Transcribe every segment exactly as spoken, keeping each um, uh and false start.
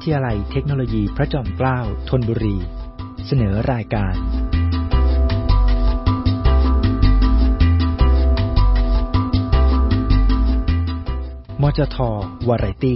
ทยาลัยเทคโนโลยีพระจอมเกล้าธนบุรีเสนอรายการมจท.วาไรตี้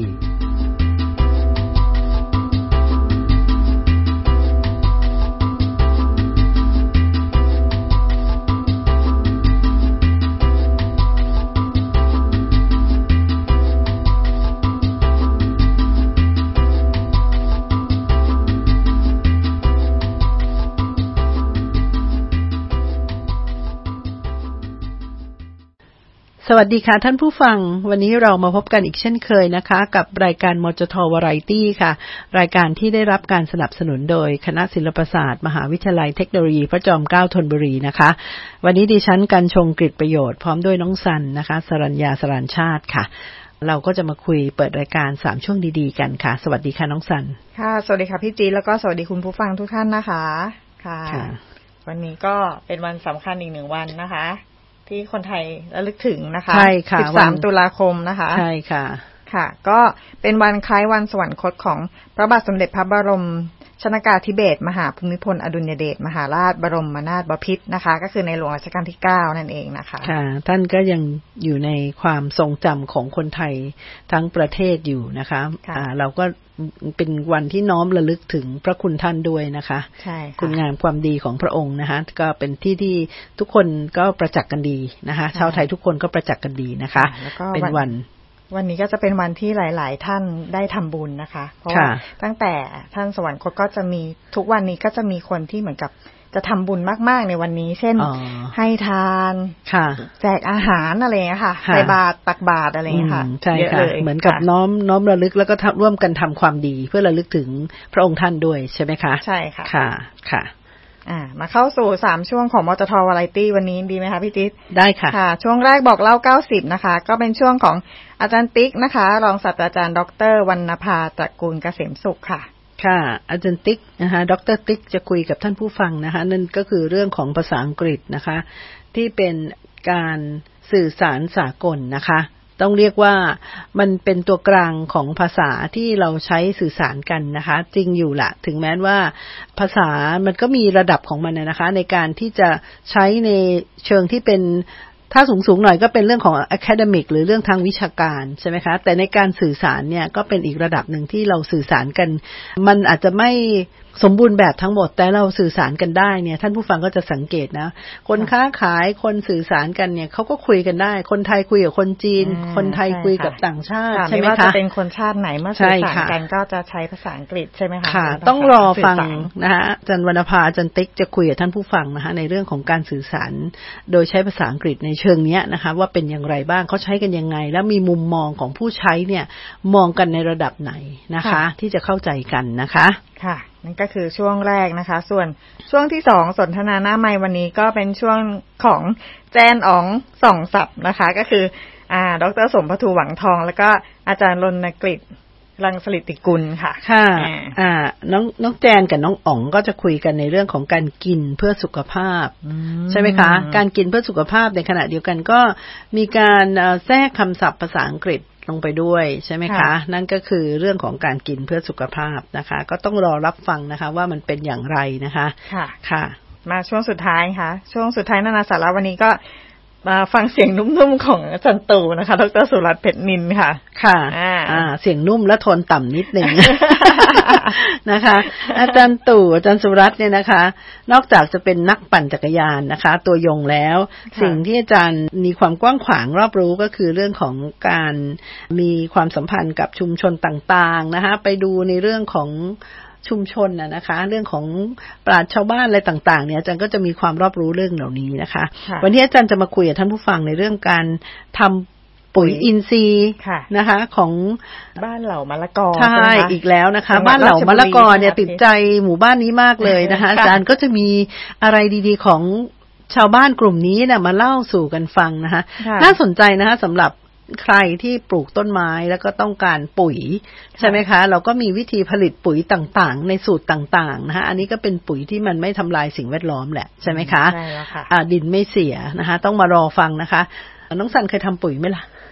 สวัสดีค่ะท่านผู้ฟังวันนี้เรามาพบกันอีกเช่นเคยนะคะกับรายการมจท.วาไรตี้ค่ะรายการที่ได้รับการสนับสนุนโดยคณะศิลปศาสตร์มหาวิทยาลัยเทคโนโลยีพระจอมเกล้าธนบุรีนะคะวันนี้ดิฉันกันชงกฤษประโยชน์พร้อมด้วยน้องสันนะคะสรัญญาสรานชาติค่ะเราก็จะมาคุยเปิดรายการสามช่วงดีๆกันค่ะสวัสดีค่ะน้องสันค่ะสวัสดีค่ะพี่จีแล้วก็สวัสดีคุณผู้ฟังทุกท่านนะคะค่ะวันนี้ก็เป็นวันสำคัญอีกหนึ่งวันนะคะที่คนไทยระลึกถึงนะคะใช่ค่ะสิบสามตุลาคมนะคะใช่ค่ะค่ะก็เป็นวันคล้ายวันสวรรคตของพระบาทสมเด็จพระบรมชนกาธิเบศรมหาภูมิพลอดุลยเดชมหาราชบรมนาถบพิตรนะคะก็คือในหลวงรัชกาลที่เก้านั่นเองนะคะค่ะท่านก็ยังอยู่ในความทรงจำของคนไทยทั้งประเทศอยู่นะคะอ่าเราก็เป็นวันที่น้อมระลึกถึงพระคุณท่านด้วยนะคะใช่คุณงามความดีของพระองค์นะคะก็เป็นที่ที่ทุกคนก็ประจักษ์กันดีนะคะชาวไทยทุกคนก็ประจักษ์กันดีนะคะเป็นวันวันนี้ก็จะเป็นวันที่หลายๆท่านได้ทำบุญนะคะเพราะว่าตั้งแต่ท่านสวรรคตก็จะมีทุกวันนี้ก็จะมีคนที่เหมือนกับจะทำบุญมากๆในวันนี้เช่นให้ทานแจกอาหารอะไรอย่างเงี้ยค่ะใส่บาตรตักบาตรอะไรอย่างเงี้ยค่ะเยอะเลยเหมือนกับน้อมน้อมระลึกแล้วก็ร่วมกันทำความดีเพื่อระลึกถึงพระองค์ท่านด้วยใช่ไหมคะใช่ค่ะค่ะค่ะอ่ามาเข้าสู่สามช่วงของมจท.วาไรตี้วันนี้ดีไหมคะพี่จิ๊ดได้ค่ะค่ะช่วงแรกบอกเล่าเก้าสิบนะคะก็เป็นช่วงของอาจารย์ติ๊กนะคะรองศาสตราจารย์ดร.วรรณภาตระกูลเกษมสุขค่ะค่ะอาจารย์ติ๊กนะคะดร.ติ๊กจะคุยกับท่านผู้ฟังนะคะนั่นก็คือเรื่องของภาษาอังกฤษนะคะที่เป็นการสื่อสารสากลนะคะต้องเรียกว่ามันเป็นตัวกลางของภาษาที่เราใช้สื่อสารกันนะคะจริงอยู่ละถึงแม้ว่าภาษามันก็มีระดับของมันนะคะในการที่จะใช้ในเชิงที่เป็นถ้าสูงๆหน่อยก็เป็นเรื่องของ academic หรือเรื่องทางวิชาการใช่ไหมคะแต่ในการสื่อสารเนี่ยก็เป็นอีกระดับหนึ่งที่เราสื่อสารกันมันอาจจะไม่สมบูรณ์แบบทั้งหมดแต่เราสื่อสารกันได้เนี่ยท่านผู้ฟังก็จะสังเกตนะคนค้าขายคนสื่อสารกันเนี่ยเขาก็คุยกันได้คนไทยคุยกับคนจีนคนไทยคุยกับต่างชาติใช่ไหมคะไม่ว่าจะเป็นคนชาติไหนเมื่อสื่อสารกันก็จะใช้ภาษาอังกฤษใช่ไหมคะค่ะต้องรอฟังนะคะอาจารย์วรรณภาอาจารย์ติ๊กจะคุยกับท่านผู้ฟังนะคะในเรื่องของการสื่อสารโดยใช้ภาษาอังกฤษในเชิงนี้นะคะว่าเป็นอย่างไรบ้างเขาใช้กันยังไงแล้วมีมุมมองของผู้ใช้เนี่ยมองกันในระดับไหนนะคะที่จะเข้าใจกันนะคะค่ะนั่นก็คือช่วงแรกนะคะส่วนช่วงที่สองสนทนาหน้าไมค์วันนี้ก็เป็นช่วงของแจนอ๋องส่องศัพท์นะคะก็คืออ่าดร.สมภทูหวังทองแล้วก็อาจารย์รณกฤษรังสฤทธิกุลค่ะค่ะอ่าน้องน้องแจนกับน้องอ๋องก็จะคุยกันในเรื่องของการกินเพื่อสุขภาพใช่ไหมคะการกินเพื่อสุขภาพในขณะเดียวกันก็มีการแทรกคำศัพท์ภาษาอังกฤษลงไปด้วยใช่ไหมคะนั่นก็คือเรื่องของการกินเพื่อสุขภาพนะคะก็ต้องรอรับฟังนะคะว่ามันเป็นอย่างไรนะคะค่ะค่ะมาช่วงสุดท้ายค่ะช่วงสุดท้ายนานาสาระวันนี้ก็มาฟังเสียงนุ่มๆของอาจารย์ตู่นะคะดร.สุรัตน์เพชรนินค่ะค่ะอ่าเสียงนุ่มและโทนต่ำนิดนึง นะคะอาจารย์ตู่อาจารย์สุรัตน์เนี่ยนะคะนอกจากจะเป็นนักปั่นจักรยานนะคะตัวยงแล้วสิ่งที่อาจารย์มีความกว้างขวางรอบรู้ก็คือเรื่องของการมีความสัมพันธ์กับชุมชนต่างๆนะคะไปดูในเรื่องของชุมชนน่ะนะคะเรื่องของปราชญ์ชาวบ้านอะไรต่างๆเนี่ยอาจารย์ก็จะมีความรอบรู้เรื่องเหล่านี้นะคะวันนี้อาจารย์จะมาคุยกับท่านผู้ฟังในเรื่องการทำปุ๋ยอินทรีย์นะคะของบ้านเหล่ามะละกอใช่อีกแล้วนะคะบ้านเหล่ามะละกอเนี่ยติดใจหมู่บ้านนี้มากเลยนะคะอาจารย์ก็จะมีอะไรดีๆของชาวบ้านกลุ่มนี้เนี่ยมาเล่าสู่กันฟังนะคะน่าสนใจนะคะสำหรับใครที่ปลูกต้นไม้แล้วก็ต้องการปุ๋ยใช่ไหมคะเราก็มีวิธีผลิตปุ๋ยต่างๆในสูตรต่างๆนะคะอันนี้ก็เป็นปุ๋ยที่มันไม่ทำลายสิ่งแวดล้อมแหละใช่ไหมคะใช่แล้วค่ะดินไม่เสียนะคะต้องมารอฟังนะคะน้องสันเคยทำปุ๋ยไหมล่ะ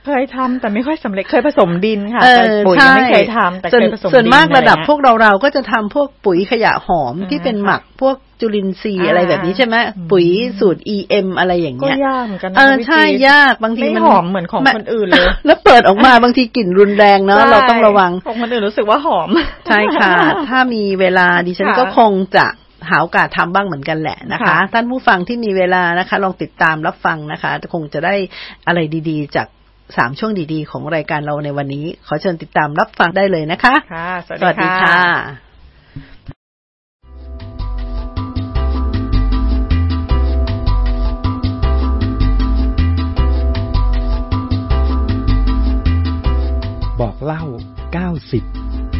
เคยทำแต่ไม่ค่อยสำเร็จเคยผสมดินค่ะแต่ปุ๋ยไม่เคยทำแต่เคยผสมดินส่วนมากระดับพวกเราเราก็จะทำพวกปุ๋ยขยะหอมที่เป็นหมักพวกจุลินทรีย์อะไรแบบนี้ใช่ไหมปุ๋ยสูตร อี เอ็ม อะไรอย่างเงี้ยก็ยากเหมือนกันเออใช่ยากบางทีมันหอมเหมือนของคนอื่นเลยแล้วเปิดออกมาบางทีกลิ่นรุนแรงเนาะเราต้องระวังของคนอื่นรู้สึกว่าหอมใช่ค่ะถ้ามีเวลาดิฉันก็คงจะหาโอกาสทำบ้างเหมือนกันแหละนะคะท่านผู้ฟังที่มีเวลานะคะลองติดตามรับฟังนะคะคงจะได้อะไรดีๆจากสามช่วงดีๆของรายการเราในวันนี้ขอเชิญติดตามรับฟังได้เลยนะคะค่ะสวัสดีค่ะบอกเล่าเก้าสิบ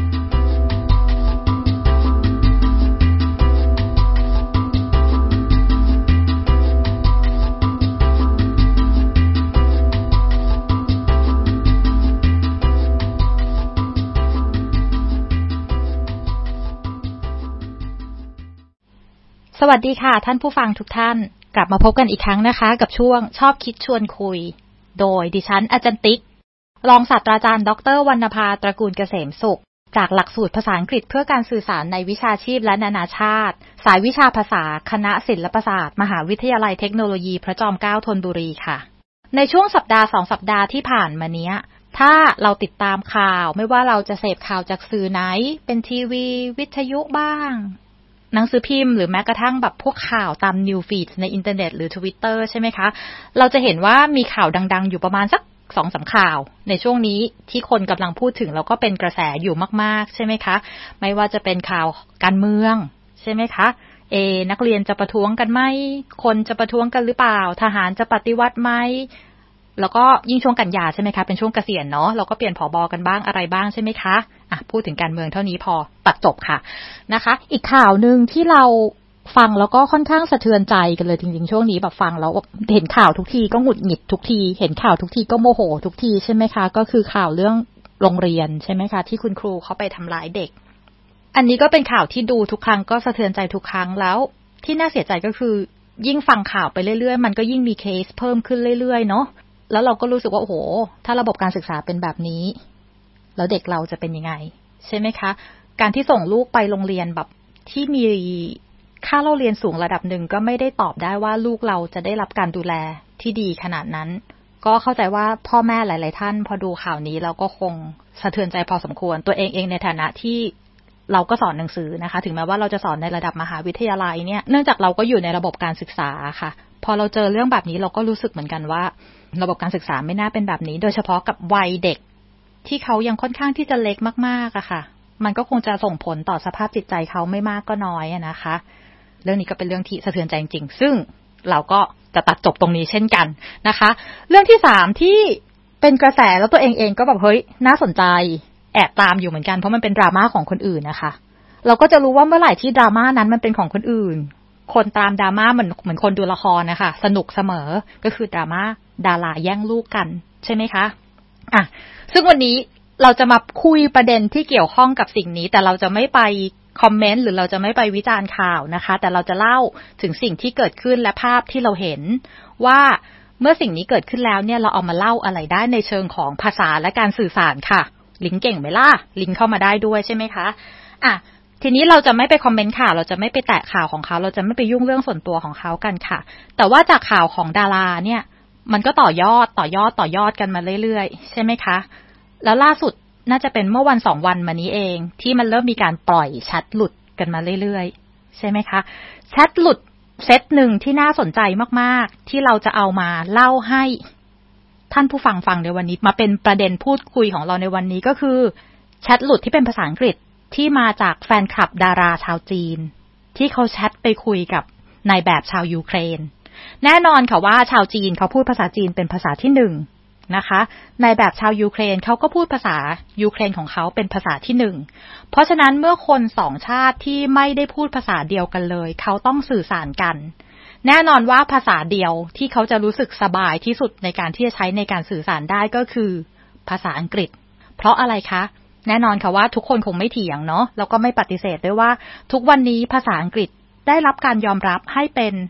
สวัสดีค่ะท่านผู้ฟังทุกท่านกลับมาพบกันอีกครั้งนะคะกับช่วงชอบคิดชวนคุยโดยดิฉันอาจารย์ติ๊กรองศาสตราจารย์ดร.วรรณภาตระกูลเกษมสุขจากหลักสูตรภาษาอังกฤษเพื่อการสื่อสารในวิชาชีพและนานาชาติสายวิชาภาษาคณะศิลปศาสตร์มหาวิทยาลัยเทคโนโลยีพระจอมเกล้าธนบุรีค่ะในช่วงสัปดาห์สองสัปดาห์ที่ผ่านมาเนี้ยถ้าเราติดตามข่าวไม่ว่าเราจะเสพข่าวจากสื่อไหนเป็นทีวีวิทยุบ้างหนังสือพิมพ์หรือแม้กระทั่งแบบพวกข่าวตามนิวฟีดในอินเทอร์เน็ตหรือ Twitter ใช่ไหมคะเราจะเห็นว่ามีข่าวดังๆอยู่ประมาณสัก สองสาม ข่าวในช่วงนี้ที่คนกำลังพูดถึงแล้วก็เป็นกระแสอยู่มากๆใช่ไหมคะไม่ว่าจะเป็นข่าวการเมืองใช่ไหมคะเอนักเรียนจะประท้วงกันไหมคนจะประท้วงกันหรือเปล่าทหารจะปฏิวัติไหมแล้วก็ยิ่งช่วงกันยาใช่ไหมคะเป็นช่วงเกษียณเนาะเราก็เปลี่ยนผบกันบ้างอะไรบ้างใช่ไหมคะอ่ะพูดถึงการเมืองเท่านี้พอตัดจบค่ะนะคะอีกข่าวนึงที่เราฟังแล้วก็ค่อนข้างสะเทือนใจกันเลยจริงๆช่วงนี้แบบฟังแล้วเห็นข่าวทุกทีก็หงุดหงิดทุกทีเห็นข่าวทุกทีก็โมโหทุกทีใช่ไหมคะก็คือข่าวเรื่องโรงเรียนใช่ไหมคะที่คุณครูเขาไปทำร้ายเด็กอันนี้ก็เป็นข่าวที่ดูทุกครั้งก็สะเทือนใจทุกครั้งแล้วที่น่าเสียใจก็คือยิ่งฟังข่าวไปเรื่อยๆมันก็ยิ่งมีเคสเพิ่มขึ้นเรื่อยๆเนาะแล้วเราก็รู้สึกว่าโอ้โหถ้าระบบการศึกษาเป็นแบบนี้แล้วเด็กเราจะเป็นยังไงใช่ไหมคะการที่ส่งลูกไปโรงเรียนแบบที่มีค่าเล่าเรียนสูงระดับหนึ่งก็ไม่ได้ตอบได้ว่าลูกเราจะได้รับการดูแลที่ดีขนาดนั้นก็เข้าใจว่าพ่อแม่หลายๆท่านพอดูข่าวนี้เราก็คงสะเทือนใจพอสมควรตัวเองเองในฐานะที่เราก็สอนหนังสือนะคะถึงแม้ว่าเราจะสอนในระดับมหาวิทยาลัยเนี่ยเนื่องจากเราก็อยู่ในระบบการศึกษาค่ะพอเราเจอเรื่องแบบนี้เราก็รู้สึกเหมือนกันว่าระบบการศึกษาไม่น่าเป็นแบบนี้โดยเฉพาะกับวัยเด็กที่เขายังค่อนข้างที่จะเล็กมากๆอะค่ะมันก็คงจะส่งผลต่อสภาพจิตใจเขาไม่มากก็น้อยอะนะคะเรื่องนี้ก็เป็นเรื่องที่สะเทือนใจจริงๆซึ่งเราก็จะตัดจบตรงนี้เช่นกันนะคะเรื่องที่สามที่เป็นกระแสแล้วตัวเองเองก็แบบเฮ้ยน่าสนใจแอบตามอยู่เหมือนกันเพราะมันเป็นดราม่าของคนอื่นนะคะเราก็จะรู้ว่าเมื่อไหร่ที่ดราม่านั้นมันเป็นของคนอื่นคนตามดราม่าเหมือนเหมือนคนดูละครนะคะสนุกเสมอก็คือดราม่าดาราแย่งลูกกันใช่ไหมคะอ่ะซึ่งวันนี้เราจะมาคุยประเด็นที่เกี่ยวข้องกับสิ่งนี้แต่เราจะไม่ไปคอมเมนต์หรือเราจะไม่ไปวิจารณ์ข่าวนะคะแต่เราจะเล่าถึงสิ่งที่เกิดขึ้นและภาพที่เราเห็นว่าเมื่อสิ่งนี้เกิดขึ้นแล้วเนี่ยเราเอามาเล่าอะไรได้ในเชิงของภาษาและการสื่อสารค่ะลิงก์เก่งไหมล่ะลิงก์เข้ามาได้ด้วยใช่ไหมคะอ่ะทีนี้เราจะไม่ไปคอมเมนต์ข่าวเราจะไม่ไปแตะข่าวของเขาเราจะไม่ไปยุ่งเรื่องส่วนตัวของเขากันค่ะแต่ว่าจากข่าวของดาราเนี่ยมันก็ต่อยอดต่อยอดต่อยอดกันมาเรื่อยๆใช่ไหมคะแล้วล่าสุดน่าจะเป็นเมื่อวันสองวันมานี้เองที่มันเริ่มมีการปล่อยแชทหลุดกันมาเรื่อยๆใช่ไหมคะแชทหลุดเซตหนึ่งที่น่าสนใจมากๆที่เราจะเอามาเล่าให้ท่านผู้ฟังฟังในวันนี้มาเป็นประเด็นพูดคุยของเราในวันนี้ก็คือแชทหลุดที่เป็นภาษาอังกฤษที่มาจากแฟนคลับดาราชาวจีนที่เขาแชทไปคุยกับนายแบบชาวยูเครนแน่นอนค่ะว่าชาวจีนเขาพูดภาษาจีนเป็นภาษาที่หนึ่งนะคะนายแบบชาวยูเครนเขาก็พูดภาษายูเครนของเขาเป็นภาษาที่หนึ่งเพราะฉะนั้นเมื่อคนสองชาติที่ไม่ได้พูดภาษาเดียวกันเลยเขาต้องสื่อสารกันแน่นอนว่าภาษาเดียวที่เขาจะรู้สึกสบายที่สุดในการที่จะใช้ในการสื่อสารได้ก็คือภาษาอังกฤษเพราะอะไรคะแน่นอนค่ะว่าทุกคนคงไม่เถียงเนาะแล้วก็ไม่ปฏิเสธด้วยว่าทุกวันนี้ภาษาอังกฤษได้รับการยอมรับให้เป็นภ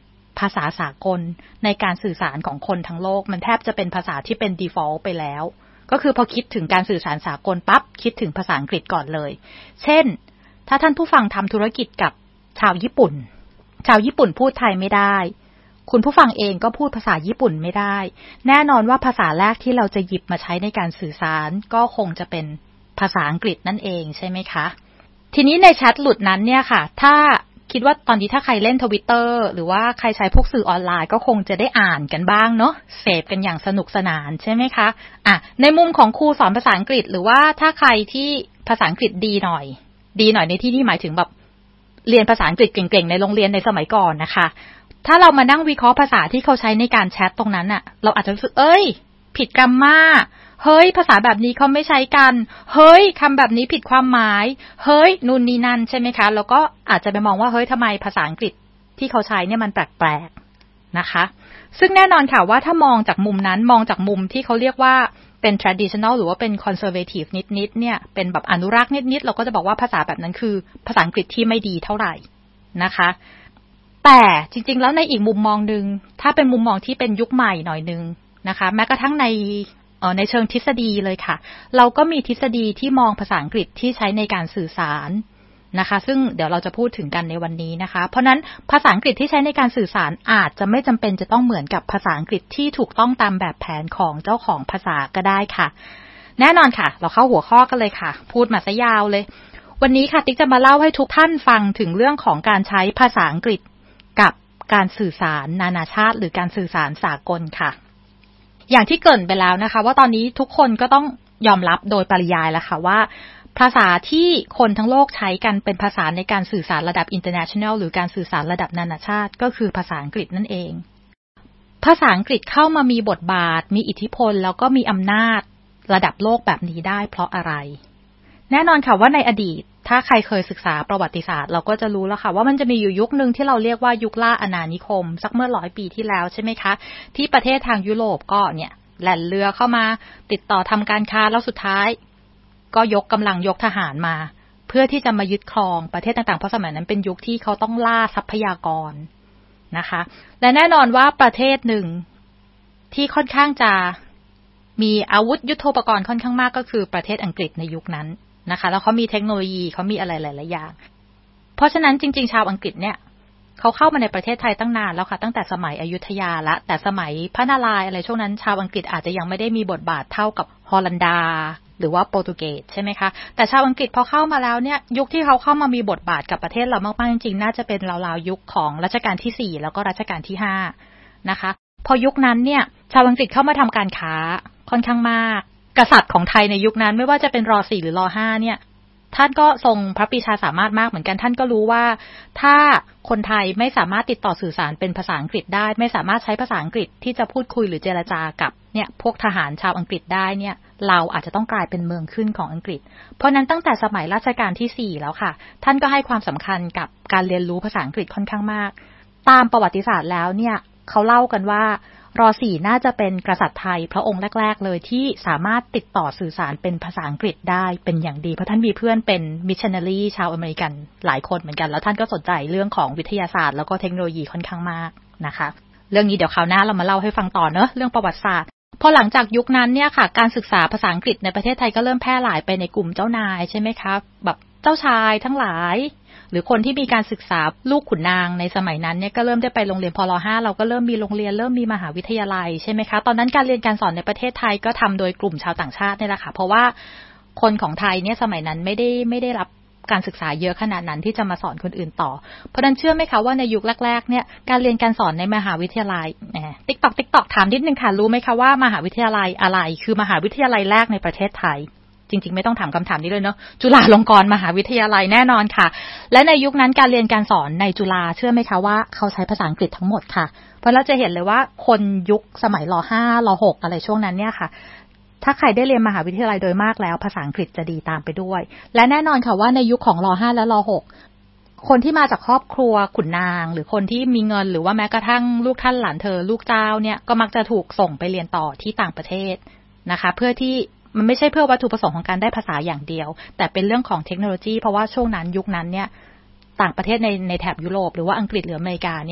ภาษาสากลในการสื่อสารของคนทั้งโลกมันแทบจะเป็นภาษาที่เป็น default ไปแล้วก็คือพอคิดถึงการสื่อสารสากลปั๊บคิดถึงภาษาอังกฤษก่อนเลยเช่นถ้าท่านผู้ฟังทำธุรกิจกับชาวญี่ปุ่นชาวญี่ปุ่นพูดไทยไม่ได้คุณผู้ฟังเองก็พูดภาษาญี่ปุ่นไม่ได้แน่นอนว่าภาษาแรกที่เราจะหยิบมาใช้ในการสื่อสารก็คงจะเป็นภาษาอังกฤษนั่นเองใช่ไหมคะทีนี้ในแชทหลุดนั้นเนี่ยค่ะถ้าคิดว่าตอนนี้ถ้าใครเล่น Twitter หรือว่าใครใช้พวกสื่อออนไลน์ก็คงจะได้อ่านกันบ้างเนาะเสพกันอย่างสนุกสนานใช่ไหมคะอ่ะในมุมของครูสอนภาษาอังกฤษหรือว่าถ้าใครที่ภาษาอังกฤษดีหน่อยดีหน่อยในที่ที่หมายถึงแบบเรียนภาษาอังกฤษเก่งๆในโรงเรียนในสมัยก่อนนะคะถ้าเรามานั่งวิเคราะห์ภาษาที่เขาใช้ในการแชทตรงนั้นน่ะเราอาจจะรู้สึกเอ้ยผิดกรรมมาเฮ้ยภาษาแบบนี้เขาไม่ใช้กันเฮ้ยคำแบบนี้ผิดความหมายเฮ้ยนู่นนี่นั่นใช่ไหมคะแล้วก็อาจจะไปมองว่าเฮ้ยทำไมภาษาอังกฤษที่เขาใช้เนี่ยมันแปลกๆนะคะซึ่งแน่นอนค่ะว่าถ้ามองจากมุมนั้นมองจากมุมที่เขาเรียกว่าเป็น traditional หรือว่าเป็น conservative นิดๆเนี่ยเป็นแบบอนุรักษ์นิดๆเราก็จะบอกว่าภาษาแบบนั้นคือภาษาอังกฤษที่ไม่ดีเท่าไหร่นะคะแต่จริงๆแล้วในอีกมุมมองนึงถ้าเป็นมุมมองที่เป็นยุคใหม่หน่อยนึงนะคะแม้กระทั่งในเอ่อในเชิงทฤษฎีเลยค่ะเราก็มีทฤษฎีที่มองภาษาอังกฤษที่ใช้ในการสื่อสารนะคะซึ่งเดี๋ยวเราจะพูดถึงกันในวันนี้นะคะเพราะนั้นภาษาอังกฤษที่ใช้ในการสื่อสารอาจจะไม่จำเป็นจะต้องเหมือนกับภาษาอังกฤษที่ถูกต้องตามแบบแผนของเจ้าของภาษาก็ได้ค่ะแน่นอนค่ะเราเข้าหัวข้อกันเลยค่ะพูดมาซะยาวเลยวันนี้ค่ะติ๊กจะมาเล่าให้ทุกท่านฟังถึงเรื่องของการใช้ภาษาอังกฤษกับการสื่อสารนานาชาติหรือการสื่อสารสากลค่ะอย่างที่เกริ่นไปแล้วนะคะว่าตอนนี้ทุกคนก็ต้องยอมรับโดยปริยายแล้วค่ะว่าภาษาที่คนทั้งโลกใช้กันเป็นภาษาในการสื่อสารระดับ international หรือการสื่อสารระดับนานาชาติก็คือภาษาอังกฤษนั่นเองภาษาอังกฤษเข้ามามีบทบาทมีอิทธิพลแล้วก็มีอำนาจระดับโลกแบบนี้ได้เพราะอะไรแน่นอนค่ะว่าในอดีตถ้าใครเคยศึกษาประวัติศาสตร์เราก็จะรู้แล้วค่ะว่ามันจะมีอยู่ยุคนึงที่เราเรียกว่ายุคล่าอาณานิคมสักเมื่อร้อยปีที่แล้วใช่ไหมคะที่ประเทศทางยุโรปก็เนี่ยแล่นเรือเข้ามาติดต่อทำการค้าแล้วสุดท้ายก็ยกกำลังยกทหารมาเพื่อที่จะมายึดครองประเทศต่างๆเพราะสมัยนั้นเป็นยุคที่เขาต้องล่าทรัพยากรนะคะและแน่นอนว่าประเทศหนึ่งที่ค่อนข้างจะมีอาวุธยุทโธปกรณ์ค่อนข้างมากก็คือประเทศอังกฤษในยุคนั้นนะคะแล้วเขามีเทคโนโลยีเขามีอะไรหลายๆอย่างเพราะฉะนั้นจริงๆชาวอังกฤษเนี่ยเขาเข้ามาในประเทศไทยตั้งนานแล้วค่ะตั้งแต่สมัยอยุธยาละแต่สมัยพระนารายณ์อะไรช่วงนั้นชาวอังกฤษอาจจะยังไม่ได้มีบทบาทเท่ากับฮอลันดาหรือว่าโปรตุเกสใช่ไหมคะแต่ชาวอังกฤษพอเข้ามาแล้วเนี่ยยุคที่เขาเข้ามามีบทบาทกับประเทศเรามากๆจริงๆน่าจะเป็นราวๆยุคของรัชกาลที่สี่แล้วก็รัชกาลที่ห้านะคะพอยุคนั้นเนี่ยชาวอังกฤษเข้ามาทำการค้าค่อนข้างมากกษัตริย์ของไทยในยุคนั้นไม่ว่าจะเป็นร.สี่หรือร.ห้าเนี่ยท่านก็ทรงพระปรีชาสามารถมากเหมือนกันท่านก็รู้ว่าถ้าคนไทยไม่สามารถติดต่อสื่อสารเป็นภาษาอังกฤษได้ไม่สามารถใช้ภาษาอังกฤษที่จะพูดคุยหรือเจรจากับเนี่ยพวกทหารชาวอังกฤษได้เนี่ยเราอาจจะต้องกลายเป็นเมืองขึ้นของอังกฤษเพราะนั้นตั้งแต่สมัยรัชกาลที่สี่แล้วค่ะท่านก็ให้ความสำคัญกับการเรียนรู้ภาษาอังกฤษค่อนข้างมากตามประวัติศาสตร์แล้วเนี่ยเขาเล่ากันว่าร.สี่น่าจะเป็นกษัตริย์ไทยพระองค์แรกๆเลยที่สามารถติดต่อสื่อสารเป็นภาษาอังกฤษได้เป็นอย่างดีเพราะท่านมีเพื่อนเป็นมิชชันนารีชาวอเมริกันหลายคนเหมือนกันแล้วท่านก็สนใจเรื่องของวิทยาศาสตร์แล้วก็เทคโนโลยีค่อนข้างมากนะคะเรื่องนี้เดี๋ยวคราวหน้าเรามาเล่าให้ฟังต่อเนอะเรื่องประวัติศาสตร์พอหลังจากยุคนั้นเนี่ยค่ะการศึกษาภาษาอังกฤษในประเทศไทยก็เริ่มแพร่หลายไปในกลุ่มเจ้านายใช่ไหมคะแบบเจ้าชายทั้งหลายหรือคนที่มีการศึกษาลูกขุนนางในสมัยนั้นเนี่ยก็เริ่มได้ไปโรงเรียนพล ห้าเราก็เริ่มมีโรงเรียนเริ่มมีมหาวิทยาลัยใช่ไหมคะตอนนั้นการเรียนการสอนในประเทศไทยก็ทำโดยกลุ่มชาวต่างชาตินี่แหละค่ะเพราะว่าคนของไทยเนี่ยสมัยนั้นไม่ได้ไม่ได้รับการศึกษาเยอะขนาดนั้นที่จะมาสอนคนอื่นต่อเพราะนั้นเชื่อไหมคะว่าในยุคแรกๆเนี่ยการเรียนการสอนในมหาวิทยาลัยแหมติ๊กตอกติ๊กตอกถามนิดนึงค่ะรู้ไหมคะว่ามหาวิทยาลัยอะไรคือมหาวิทยาลัยแรกในประเทศไทยจริงๆไม่ต้องถามคำถามนี้เลยเนาะจุฬาลงกรณ์มหาวิทยาลัยแน่นอนค่ะและในยุคนั้นการเรียนการสอนในจุฬาเชื่อไหมคะว่าเขาใช้ภาษาอังกฤษทั้งหมดค่ะเพราะเราจะเห็นเลยว่าคนยุคสมัยร.ห้าร.หกอะไรช่วงนั้นเนี่ยค่ะถ้าใครได้เรียนมหาวิทยาลัยโดยมากแล้วภาษาอังกฤษจะดีตามไปด้วยและแน่นอนค่ะว่าในยุคของร.ห้าและร.หกคนที่มาจากครอบครัวขุนนางหรือคนที่มีเงินหรือว่าแม้กระทั่งลูกท่านหลานเธอลูกเจ้าเนี่ยก็มักจะถูกส่งไปเรียนต่อที่ต่างประเทศนะคะเพื่อที่มันไม่ใช่เพื่อวัตถุประสงค์ของการได้ภาษาอย่างเดียวแต่เป็นเรื่องของเทคโนโลยีเพราะว่าช่วงนั้นยุคนั้นเนี่ยต่างประเทศในในแถบยุโรปหรือว่าอังกฤษหรืออเมริกาเนี่ย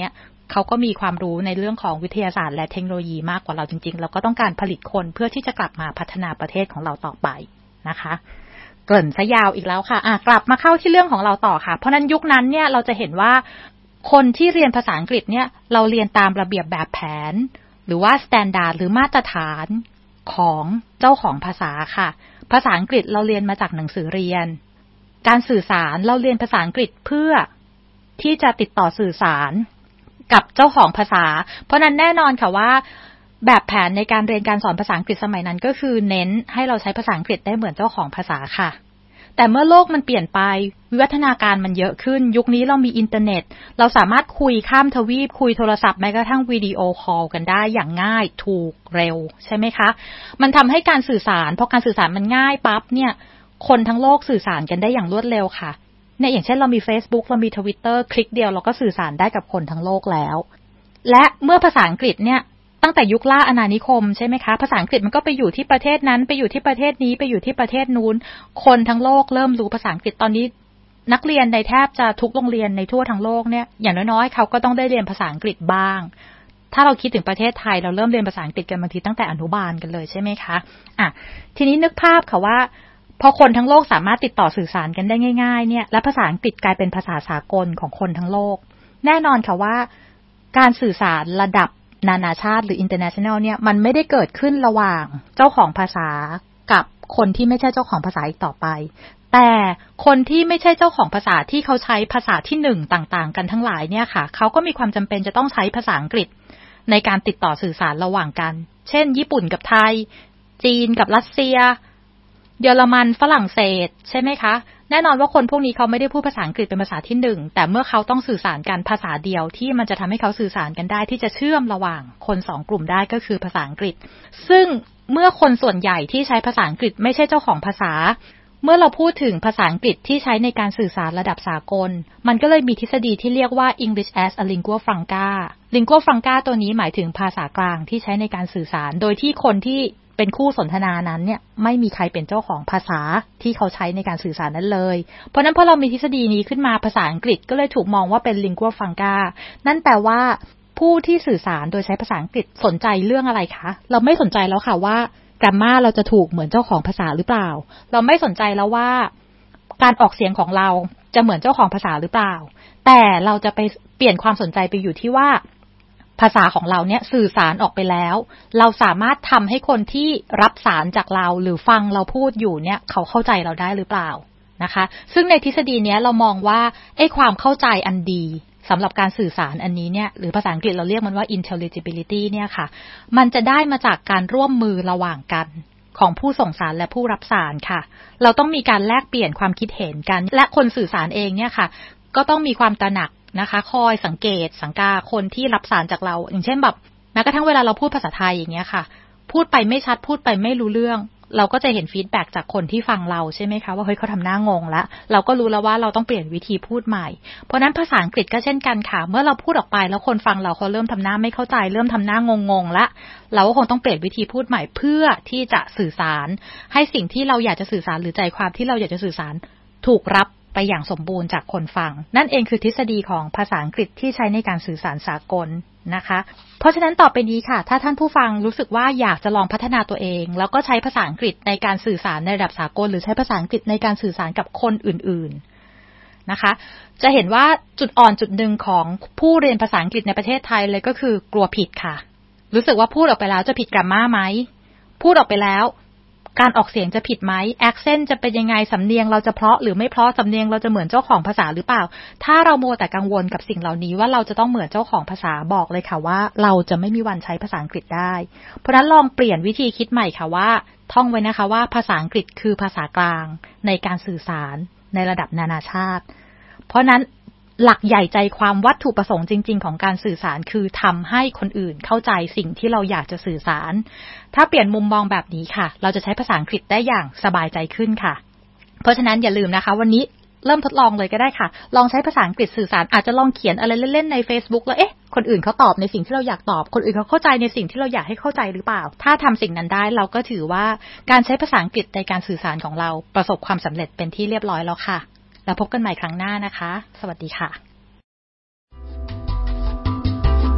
เขาก็มีความรู้ในเรื่องของวิทยาศาสตร์และเทคโนโลยีมากกว่าเราจริงๆเราก็ต้องการผลิตคนเพื่อที่จะกลับมาพัฒนาประเทศของเราต่อไปนะคะเกริ่นซะยาวอีกแล้วค่ะอ่ะกลับมาเข้าที่เรื่องของเราต่อค่ะเพราะนั้นยุคนั้นเนี่ยเราจะเห็นว่าคนที่เรียนภาษาอังกฤษเนี่ยเราเรียนตามระเบียบแบบแผนหรือว่าสแตนดาร์ดหรือมาตรฐานของเจ้าของภาษาค่ะภาษาอังกฤษเราเรียนมาจากหนังสือเรียนการสื่อสารเราเรียนภาษาอังกฤษเพื่อที่จะติดต่อสื่อสารกับเจ้าของภาษาเพราะนั้นแน่นอนค่ะว่าแบบแผนในการเรียนการสอนภาษาอังกฤษสมัยนั้นก็คือเน้นให้เราใช้ภาษาอังกฤษได้เหมือนเจ้าของภาษาค่ะแต่เมื่อโลกมันเปลี่ยนไปวิวัฒนาการมันเยอะขึ้นยุคนี้เรามีอินเทอร์เน็ตเราสามารถคุยข้ามทวีปคุยโทรศัพท์แม้กระทั่งวิดีโอคอลกันได้อย่างง่ายถูกเร็วใช่ไหมคะมันทำให้การสื่อสารพอการสื่อสารมันง่ายปั๊บเนี่ยคนทั้งโลกสื่อสารกันได้อย่างรวดเร็วค่ะเนี่ยอย่างเช่นเรามี Facebook เรามี Twitter คลิกเดียวเราก็สื่อสารได้กับคนทั้งโลกแล้วและเมื่อภาษาอังกฤษเนี่ยตั้งแต่ยุคล่าอาณานิคมใช่ไหมคะภาษาอังกฤษมันก็ไปอยู่ที่ประเทศนั้นไปอยู่ที่ประเทศนี้ไปอยู่ที่ประเทศนู้นคนทั้งโลกเริ่มรู้ภาษาอังกฤษตอนนี้นักเรียนในแทบจะทุกโรงเรียนในทั่วทั้งโลกเนี่ยอย่างน้อยๆเขาก็ต้องได้เรียนภาษาอังกฤษบ้างถ้าเราคิดถึงประเทศไทยเราเริ่มเรียนภาษาอังกฤษกันบางทีตั้งแต่อนุบาลกันเลยใช่ไหมคะอ่ะทีนี้นึกภาพค่ะว่าพอคนทั้งโลกสามารถติดต่อสื่อสารกันได้ง่ายๆเนี่ยและภาษาอังกฤษกลายเป็นภาษาสากลของคนทั้งโลกแน่นอนค่ะว่าการสื่อสารระดับนานาชาติหรือ international เนี่ยมันไม่ได้เกิดขึ้นระหว่างเจ้าของภาษากับคนที่ไม่ใช่เจ้าของภาษาอีกต่อไปแต่คนที่ไม่ใช่เจ้าของภาษาที่เขาใช้ภาษาที่หนึ่งต่างๆกันทั้งหลายเนี่ยค่ะเขาก็มีความจำเป็นจะต้องใช้ภาษาอังกฤษในการติดต่อสื่อสารระหว่างกันเช่นญี่ปุ่นกับไทยจีนกับรัสเซียเยอรมันฝรั่งเศสใช่ไหมคะแน่นอนว่าคนพวกนี้เขาไม่ได้พูดภาษาอังกฤษเป็นภาษาที่หนึ่งแต่เมื่อเขาต้องสื่อสารกันภาษาเดียวที่มันจะทำให้เขาสื่อสารกันได้ที่จะเชื่อมระหว่างคนสองกลุ่มได้ก็คือภาษาอังกฤษซึ่งเมื่อคนส่วนใหญ่ที่ใช้ภาษาอังกฤษไม่ใช่เจ้าของภาษาเมื่อเราพูดถึงภาษาอังกฤษที่ใช้ในการสื่อสารระดับสากลมันก็เลยมีทฤษฎีที่เรียกว่า English as a lingua franca lingua franca ตัวนี้หมายถึงภาษากลางที่ใช้ในการสื่อสารโดยที่คนที่เป็นคู่สนทนานั้นเนี่ยไม่มีใครเป็นเจ้าของภาษาที่เขาใช้ในการสื่อสารนั้นเลยเพราะนั้นพอเรามีทฤษฎีนี้ขึ้นมาภาษาอังกฤษก็เลยถูกมองว่าเป็น lingua franca นั่นแปลว่าผู้ที่สื่อสารโดยใช้ภาษาอังกฤษสนใจเรื่องอะไรคะเราไม่สนใจแล้วค่ะว่าแกรมมาเราจะถูกเหมือนเจ้าของภาษาหรือเปล่าเราไม่สนใจแล้วว่าการออกเสียงของเราจะเหมือนเจ้าของภาษาหรือเปล่าแต่เราจะไปเปลี่ยนความสนใจไปอยู่ที่ว่าภาษาของเราเนี่ยสื่อสารออกไปแล้วเราสามารถทำให้คนที่รับสารจากเราหรือฟังเราพูดอยู่เนี่ยเขาเข้าใจเราได้หรือเปล่านะคะซึ่งในทฤษฎีนี้เรามองว่าไอ้ความเข้าใจอันดีสำหรับการสื่อสารอันนี้เนี่ยหรือภาษาอังกฤษเราเรียกมันว่า intelligibility เนี่ยค่ะมันจะได้มาจากการร่วมมือระหว่างกันของผู้ส่งสารและผู้รับสารค่ะเราต้องมีการแลกเปลี่ยนความคิดเห็นกันและคนสื่อสารเองเนี่ยค่ะก็ต้องมีความตระหนักนะคะคอยสังเกตสังกาคนที่รับสารจากเราอย่างเช่นแบบแม้กระทั่งเวลาเราพูดภาษาไทยอย่างเงี้ยค่ะพูดไปไม่ชัดพูดไปไม่รู้เรื่องเราก็จะเห็นฟีดแบ็กจากคนที่ฟังเราใช่ไหมคะว่าเฮ้ยเขาทำหน้างงแล้วเราก็รู้แล้วว่าเราต้องเปลี่ยนวิธีพูดใหม่เพราะนั้นภาษาอังกฤษก็เช่นกันค่ะเมื่อเราพูดออกไปแล้วคนฟังเราเขาเริ่มทำหน้าไม่เข้าใจเริ่มทำหน้างงๆละเราก็คงต้องเปลี่ยนวิธีพูดใหม่เพื่อที่จะสื่อสารให้สิ่งที่เราอยากจะสื่อสารหรือใจความที่เราอยากจะสื่อสารถูกรับไปอย่างสมบูรณ์จากคนฟังนั่นเองคือทฤษฎีของภาษาอังกฤษที่ใช้ในการสื่อสารสากลนะคะเพราะฉะนั้นต่อไปนี้ค่ะถ้าท่านผู้ฟังรู้สึกว่าอยากจะลองพัฒนาตัวเองแล้วก็ใช้ภาษาอังกฤษในการสื่อสารในระดับสากลหรือใช้ภาษาอังกฤษในการสื่อสารกับคนอื่นๆนะคะจะเห็นว่าจุดอ่อนจุดหนึ่งของผู้เรียนภาษาอังกฤษในประเทศไทยเลยก็คือกลัวผิดค่ะรู้สึกว่าพูดออกไปแล้วจะผิดกราฟม่าไหมพูดออกไปแล้วการออกเสียงจะผิดไหม accent จะเป็นยังไงสำเนียงเราจะเพราะหรือไม่เพราะสำเนียงเราจะเหมือนเจ้าของภาษาหรือเปล่าถ้าเราโมแต่กังวลกับสิ่งเหล่านี้ว่าเราจะต้องเหมือนเจ้าของภาษาบอกเลยค่ะว่าเราจะไม่มีวันใช้ภาษาอังกฤษได้เพราะฉะนั้นลองเปลี่ยนวิธีคิดใหม่ค่ะว่าท่องไว้นะคะว่าภาษาอังกฤษคือภาษากลางในการสื่อสารในระดับนานาชาติเพราะนั้นหลักใหญ่ใจความวัตถุประสงค์จริงๆของการสื่อสารคือทำให้คนอื่นเข้าใจสิ่งที่เราอยากจะสื่อสารถ้าเปลี่ยนมุมมองแบบนี้ค่ะเราจะใช้ภาษาอังกฤษได้อย่างสบายใจขึ้นค่ะเพราะฉะนั้นอย่าลืมนะคะวันนี้เริ่มทดลองเลยก็ได้ค่ะลองใช้ภาษาอังกฤษสื่อสารอาจจะลองเขียนอะไรเล่นๆใน Facebook แล้วเอ๊ะคนอื่นเขาตอบในสิ่งที่เราอยากตอบคนอื่นเขาเข้าใจในสิ่งที่เราอยากให้เข้าใจหรือเปล่าถ้าทำสิ่งนั้นได้เราก็ถือว่าการใช้ภาษาอังกฤษในการสื่อสารของเราประสบความสำเร็จเป็นที่เรียบร้อยแล้วค่ะแล้วพบกันใหม่ครั้งหน้านะคะสวัสดีค่ะ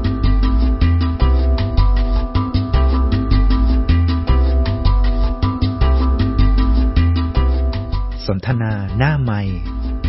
นทนาหน้าไมค์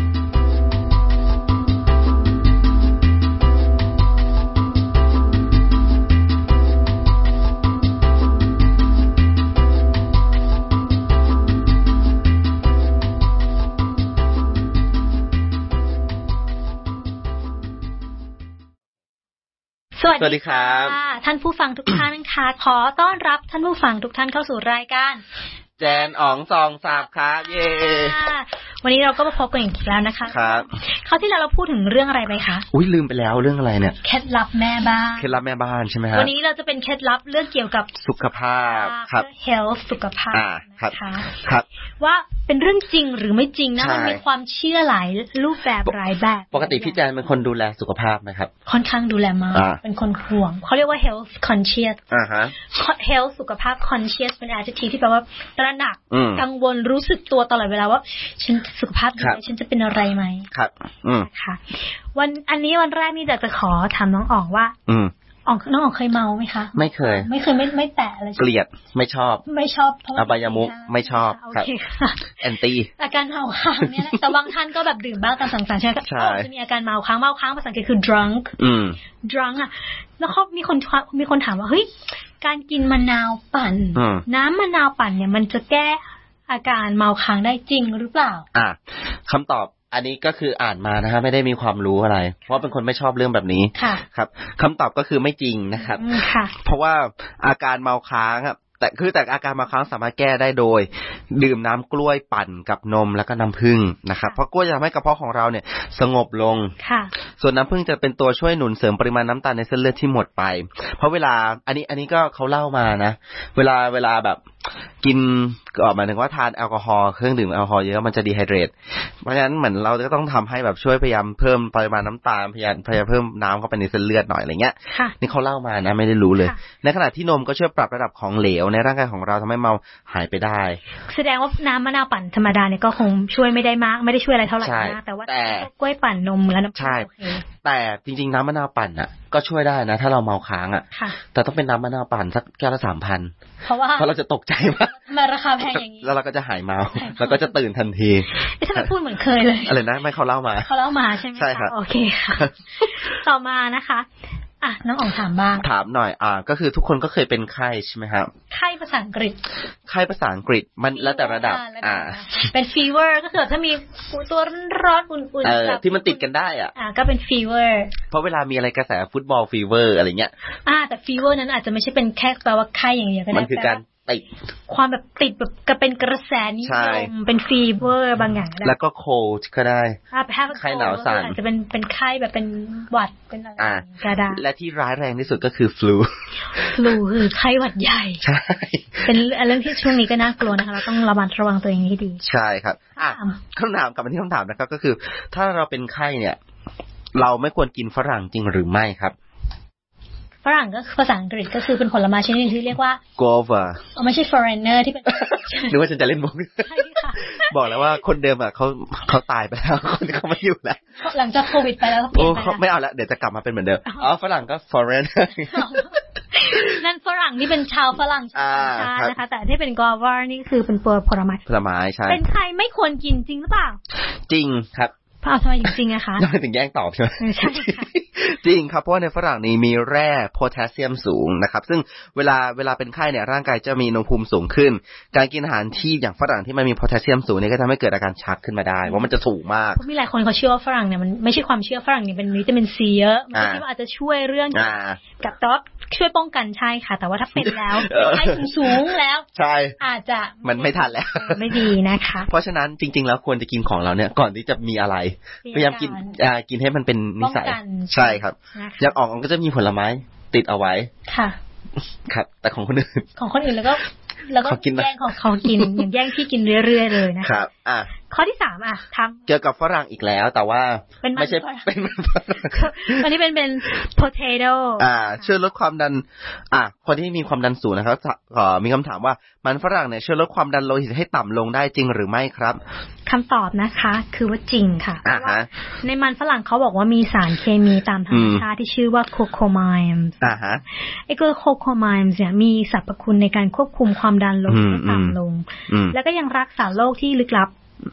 สวัสดีครับท่านผู้ฟังทุกท่านค่ะขอต้อนรับท่านผู้ฟังทุกท่านเข้าสู่รายการแจนอ๋องซองสาบครับเย้วันนี้เราก็มาพบกันอีกแล้วนะคะครับคราวที่แล้วเราพูดถึงเรื่องอะไรไปคะอุ้ยลืมไปแล้วเรื่องอะไรเนี่ยเคล็ดลับแม่บ้านเคล็ดลับแม่บ้านใช่ไหมครับวันนี้เราจะเป็นเคล็ดลับเรื่องเกี่ยวกับสุขภาพครับ health สุขภาพนะคะครับว่าเป็นเรื่องจริงหรือไม่จริงนะมันมีความเชื่อหลายรูปแบบหลายแบบปกติพี่แจนเป็นคนดูแลสุขภาพไหมครับค่อนข้างดูแลมากเป็นคนห่วงเขาเรียกว่า health conscious อ่าฮะ health สุขภาพ conscious เป็น adjective ที่แปลว่าตระหนักกังวลรู้สึกตัวตลอดเวลาว่าฉันสุขภาพดีฉันจะเป็นอะไรไหมครับอืมค่ะวันอันนี้วันแรกนี่อยากจะขอถามน้องอ๋องว่าอืมอ๋องน้องอ๋องเคยเมาไหมคะไม่เคยไม่เคยไม่ไม่แตะเลยเกลียดไม่ชอบไม่ชอบเพราะอบายมุขไม่ชอบครับแอนตี้อาการเมาค้างเนี่ยแต่บางท่านก็แบบดื่มบ้างตามสังสรรค์ใช่ไหมก็จะมีอาการเมาค้างเมาค้างภาษาอังกฤษคือ drunk อืม drunk อ่ะแล้วเขามีคนมีคนถามว่าเฮ้ยการกินมะนาวปั่นน้ำมะนาวปั่นเนี่ยมันจะแก้อาการเมาค้างได้จริงหรือเปล่าอ่ะคำตอบอันนี้ก็คืออ่านมานะฮะไม่ได้มีความรู้อะไรเพราะเป็นคนไม่ชอบเรื่องแบบนี้ครับคำตอบก็คือไม่จริงนะครับเพราะว่าอาการเมาค้างอ่ะแต่คือแต่อาการเมาค้างสามารถแก้ได้โดยดื่มน้ำกล้วยปั่นกับนมแล้วก็น้ำผึ้งนะครับเพราะกล้วยจะทำให้กระเพาะของเราเนี่ยสงบลงส่วนน้ำผึ้งจะเป็นตัวช่วยหนุนเสริมปริมาณน้ำตาลในเส้นเลือดที่หมดไปเพราะเวลาอันนี้อันนี้ก็เขาเล่ามานะเวลาเวลาแบบกินก็หมายถึงว่าทานแอลกอฮอล์เครื่องดื่มแอลกอฮอล์เยอะมันจะดีไฮเดรตเพราะฉะนั้นเหมือนเราก็ต้องทำให้แบบช่วยพยายามเพิ่มปริมาณน้ำตาลพยายามพยายามเพิ่มน้ำเข้าไปในเส้นเลือดหน่อยอะไรเงี้ยนี่เขาเล่ามานะไม่ได้รู้เลยในขณะที่นมก็ช่วยปรับระดับของเหลวในร่างกายของเราทำให้เมาหายไปได้แสดงว่าน้ำมะนาวปั่นธรรมดาเนี่ยก็คงช่วยไม่ได้มากไม่ได้ช่วยอะไรเท่าไหร่นะแต่ว่ากล้วยปั่นนมแล้วน้ำผึ้งใช่แต่จริงๆน้ำมะนาวปั่นอ่ะก็ช่วยได้นะถ้าเราเมาค้างอ่ะแต่ต้องเป็นน้ำมะนาวปั่นสักแก้วละ สามพันเพราะว่าเพราะเราจะตกใจว่ามันราคาแพงอย่างนี้แล้วเราก็จะหายเมาแล้วก็จะตื่นทันทีไม่ใช่พูดเหมือนเคยเลยอะไรนะไม่เขาเล่ามาเขาเล่ามาใช่ไหมใช่ครับโอเคค่ะต่อมานะคะอ่ะน้องอ๋องถามบ้างถามหน่อยอ่าก็คือทุกคนก็เคยเป็นไข้ใช่ไหมครับไข้ภาษาอังกฤษไข้ภาษาอังกฤษมันแล้วแต่ระดับอ่าเป็น fever ก็คือถ้ามีตัวร้อนอุ่นๆเออที่มันติดกันได้อ่ะอ่าก็เป็น fever เพราะเวลามีอะไรกระแสฟุตบอลฟีเวอร์อะไรเงี้ยอ่าแต่ fever นั้นอาจจะไม่ใช่เป็นแค่แปลว่าไข้อย่างเดียวก็ได้มันคือการติดความแบบติดแบบก็เป็นกระแสนิยมเป็นฟีเวอร์บางอย่างแล้วก็โคลด์ก็ได้ไข้หนาวสั่นอาจจะเป็นเป็นไข้แบบเป็นหวัดเป็นอะไรก็ได้และที่ร้ายแรงที่สุดก็คือฟลูฟลูคือไข้หวัดใหญ่ใช่เป็นเรื่องที่ช่วงนี้ก็น่ากลัวนะคะเราต้องระมัดระวังตัวเองให้ดีใช่ครับอ่ะคำถามกลับมาที่คำถามนะครับก็คือถ้าเราเป็นไข้เนี่ยเราไม่ควรกินฝรั่งจริงหรือไม่ครับฝรั่งก็ภาษาอังกฤษก็คือเป็นผลไม้ชนิดนึงที่เรียกว่า guava อ๋อไม่ใช่ foreigner ที่เป็นนึกว่าฉันจะเล่นมุกใช่ค่ะบอกแล้วว่าคนเดิมอ่ะเขาเขาตายไปแล้วคนที่เขาไม่อยู่แล้วหลังจากโควิดไปแล้วเขาเปลี่ยนไปไม่เอาละเดี๋ยวจะกลับมาเป็นเหมือนเดิมอ๋อฝรั่งก็ foreigner นั่นฝรั่งที่เป็นชาวฝรั่งชาตินะคะแต่ที่เป็น guava นี่คือเป็นตัวผลไม้ผลไม้ใช่เป็นใครไม่ควรกินจริงหรือเปล่าจริงครับเพราะทำไมจริงๆอะคะทำไมถึงแย่งตอบใช่ไหมใช่ค่ะจริงครับเพราะในฝรั่งนี้มีแร่โพแทสเซียมสูงนะครับซึ่งเวลาเวลาเป็นไข้เนี่ยร่างกายจะมีอุณหภูมิสูงขึ้นการกินอาหารที่อย่างฝรั่งที่มันมีโพแทสเซียมสูงนี่ก็ทำให้เกิดอาการชักขึ้นมาได้ว่ามันจะสูงมากมีหลายคนเขาเชื่อว่าฝรั่งเนี่ยมันไม่ใช่ความเชื่อฝรั่งเนี่ยเป็นวิตามินซีเยอะมันคิดว่าอาจจะช่วยเรื่องกับต๊อกช่วยป้องกันใช่ค่ะแต่ว่าถ้าเป็นแล้วไข้สูงแล้วใช่อาจจะมันไม่ทันแล้วไม่ดีนะคะเพราะฉะนั้นจริงๆแล้วควรจะกินของเราเนี่ยก่อนที่จะมีอะไรพยายามกินอ่ากินให้มันเป็นนิสัยใช่ครับอยากออกก็จะมีผลไม้ติดเอาไว้ค่ะครับแต่ของคนอื่นของคนอื่นแล้วก็แล้วก็แย่งของเขากินอย่างแย่งที่กินเรื่อยๆเลยนะครับอ่ะข้อที่สามอ่ะทำเกี่ยวกับฝรั่งอีกแล้วแต่ว่าไม่ใช่เป็นอันนี้เป็นเป็น potato อ่าช่วยลดความดันอ่ะคนที่มีความดันสูงนะครับขอมีคำถามว่ามันฝรั่งเนี่ยช่วยลดความดันโลหิตให้ต่ำลงได้จริงหรือไม่ครับคำตอบนะคะคือว่าจริงค่ะเพราะว่าในมันฝรั่งเขาบอกว่ามีสารเคมีตามธรรมชาติที่ชื่อว่าโคโคไมม์อ่าฮะไอ้ตัวโคโคไมม์เนี่ยมีสรรพคุณในการควบคุมความดันโลหิตให้ต่ำลงแล้วก็ยังรักษาโรคที่ลึกลับ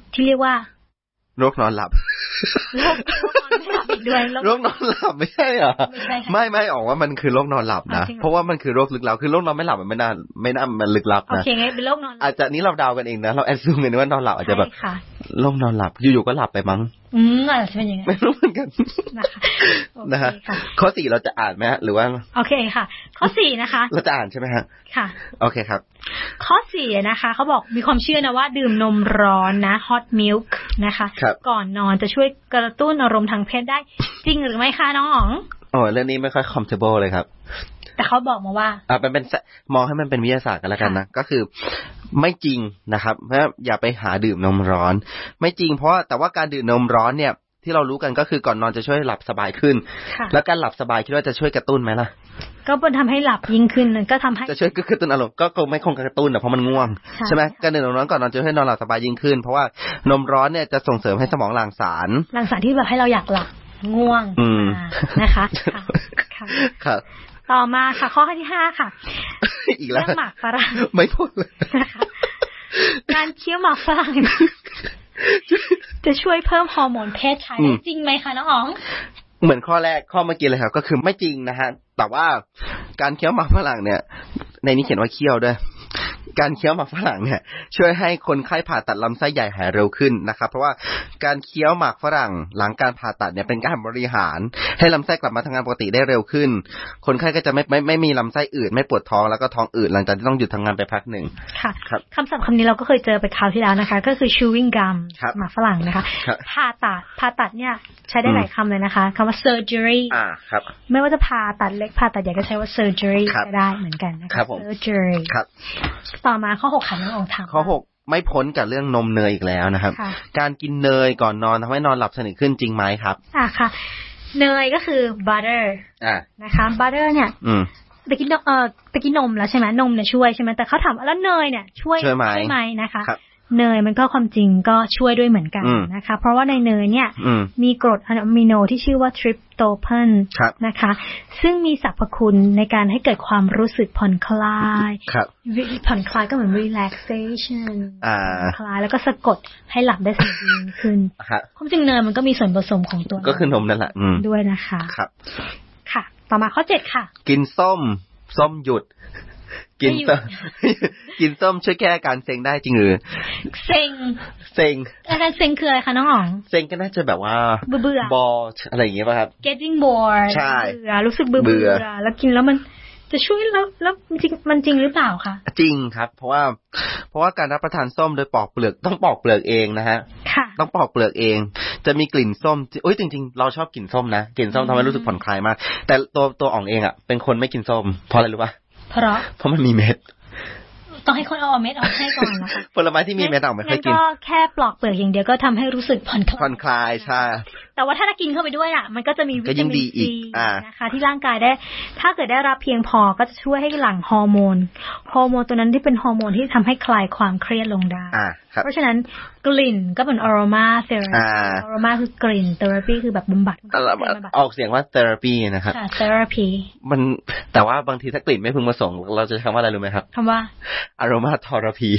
ที่เรียกว่าโรคนอนหลับโรคโรคนอนหลับอีกด้วยโรคนอนหลับไม่ใช่เหรอไม่ไม่ออกว่ามันคือโรคนอนหลับนะเพราะว่ามันคือโรคลึกลับคือโรคนอนไม่หลับมันไม่น่าไม่น่ามันลึกลับนะโอเคงั้นเป็นโรคนอนอาจจะนี้เราเดากันเองนะเราแอดซูมกันว่านอนหลับอาจจะแบบโรคนอนหลับอยู่ๆก็หลับไปมั้งอืมอาจจะเป็นอย่างนั้นไม่รู้เหมือนกันนะคะนะฮะข้อสี่เราจะอ่านไหมฮะหรือว่าโอเคค่ะข้อสี่นะคะเราจะอ่านใช่ไหมฮะค่ะโอเคครับข้อสี่นะคะเขาบอกมีความเชื่อนะว่าดื่มนมร้อนนะ hot milk นะคะก่อนนอนจะช่วยกระตุ้นอารมณ์ทางเพศได้จริงหรือไม่คะน้องอ๋องอ๋อเรื่องนี้ไม่ค่อย comfortable เลยครับแต่เขาบอกมาว่าอ่าเป็นเป็นมองให้มันเป็นวิทยาศาสตร์กันแล้วกันนะก็คือไม่จริงนะครับเพราะอย่าไปหาดื่มนมร้อนไม่จริงเพราะแต่ว่าการดื่มนมร้อนเนี่ยที่เรารู้กันก็คือก่อนนอนจะช่วยหลับสบายขึ้นแล้วการหลับสบายคิดว่าจะช่วยกระตุ้นไหมล่ะก็เป็นทำให้หลับยิ่งขึ้นก็ทำให้จะช่วยกระตุ้นอารมณ์ก็คงไม่คงกระตุ้นเพราะมันง่วงใช่ไหมการดื่มนมร้อนก่อนนอนจะให้นอนหลับสบายยิ่งขึ้นเพราะว่านมร้อนเนี่ยจะส่งเสริมให้สมองหลั่งสารหลั่งสารที่แบบให้เราอยากหลับง่วงนะคะครับต่อมาค่ะข้อที่ห้าค่ะอีกแล้วหมากฝรั่งไม่พูดเลยนะคะการเคี้ยวหมากฝรั่งจะช่วยเพิ่มฮอร์โมนเพศชายได้จริงไหมคะน้องอ๋องเหมือนข้อแรกข้อเมื่อกี้เลยครับก็คือไม่จริงนะฮะแต่ว่าการเคี้ยวหมากฝรั่งเนี่ยในนี้เขียนว่าเคี้ยวด้วยการเคี้ยวหมากฝรั่งเนี่ยช่วยให้คนไข้ผ่าตัดลำไส้ใหญ่หายเร็วขึ้นนะครับเพราะว่าการเคี้ยวหมากฝรั่งหลังการผ่าตัดเนี่ยเป็นการบริหารให้ลำไส้กลับมาทำงานปกติได้เร็วขึ้นคนไข้ก็จะไม่ไม่ไม่มีลำไส้อืดไม่ปวดท้องแล้วก็ท้องอืดหลังจากที่ต้องหยุดทำงานไปพักหนึ่งค่ะคำศัพท์คำนี้เราก็เคยเจอไปคราวที่แล้วนะคะก็คือ chewing gum หมากฝรั่งนะคะผ่าตัดผ่าตัดเนี่ยใช้ได้หลายคำเลยนะคะคำว่า surgery อ่าครับไม่ว่าจะผ่าตัดเล็กผ่าตัดใหญ่ก็ใช้ว่า surgery ก็ได้เหมือนกันนะคะ surgery ครับต่อมาข้อหกค่ะน้องอ๋องถามข้อหกไม่พ้นกับเรื่องนมเนยอีกแล้วนะครับการกินเนยก่อนนอนทำให้นอนหลับสนิทขึ้นจริงไหมครับอ่าค่ะเนยก็คือ butter อ่านะคะ butter เนี่ยตะกี้เอ่อตะกี้นมแล้วใช่ไหมนมเนี่ยช่วยใช่ไหมแต่เขาถามแล้วเนยเนี่ยช่วยช่วยไหมนะคะเนยมันก็ความจริงก็ช่วยด้วยเหมือนกันนะคะเพราะว่าในเนยเนี่ยมีกรดอะมิโนที่ชื่อว่าทริปโตแพนนะคะซึ่งมีสรรพคุณในการให้เกิดความรู้สึกผ่อนคลายผ่อนคลายก็เหมือน relaxation ผ่อนคลายแล้วก็สะกดให้หลับได้สนิทยิ่งขึ้นความจริงเนยมันก็มีส่วนผสมของตัวก็คือนมนั่นแหละด้วยนะคะครับค่ะต่อมาข้อเจ็ดค่ะกินส้มส้มหยุดกินส้มกินส้มช่วยแก้อาการเซ็งได้จริงหรือเซ็งเซ็งอาการเซ็งคืออะไรคะน้องอ๋องเซ็งก็น่าจะแบบว่าเบื่อบออะไรอย่างเงี้ยป่ะครับ getting bored ใช่เบื่อรู้สึกเบื่อเบื่อแล้วกินแล้วมันจะช่วยแล้วแล้วจริงมันจริงหรือเปล่าคะจริงครับเพราะว่าเพราะว่าการรับประทานส้มโดยปอกเปลือกต้องปอกเปลือกเองนะฮะค่ะต้องปอกเปลือกเองจะมีกลิ่นส้มโอ้ยจริงๆเราชอบกลิ่นส้มนะกลิ่นส้มทำให้รู้สึกผ่อนคลายมากแต่ตัวตัวอ๋องเองอ่ะเป็นคนไม่กินส้มเพราะอะไรรู้ป่ะเพราะเพราะมันมีเม็ดต้องให้คนเอาเม็ดออกให้ก่อนนะคะผลไม้ที่มีเม็ดออกไม่ค่อยกินก็แค่ปลอกเปลือกอย่างเดียวก็ทำให้รู้สึกผ่อนคลายผ่อนคลายใช่แต่ว่าถ้ากินเข้าไปด้วยอ่ะมันก็จะมีวิตามินซีนะคะที่ร่างกายได้ถ้าเกิดได้รับเพียงพอก็จะช่วยให้หลั่งฮอร์โมนฮอร์โมนตัวนั้นที่เป็นฮอร์โมนที่ทำให้คลายความเครียดลงได้เพราะฉะนั้นกลิ่นก็เป็น aroma therapy aroma คือกลิ่น therapy คือแบบบำบัดออกเสียงว่า therapy นะครับ therapy มันแต่ว่าบางทีถ้ากลิ่นไม่พึงประสงค์เราจะใช้คำว่าอะไรรู้ไหมครับคำว่า aroma therapy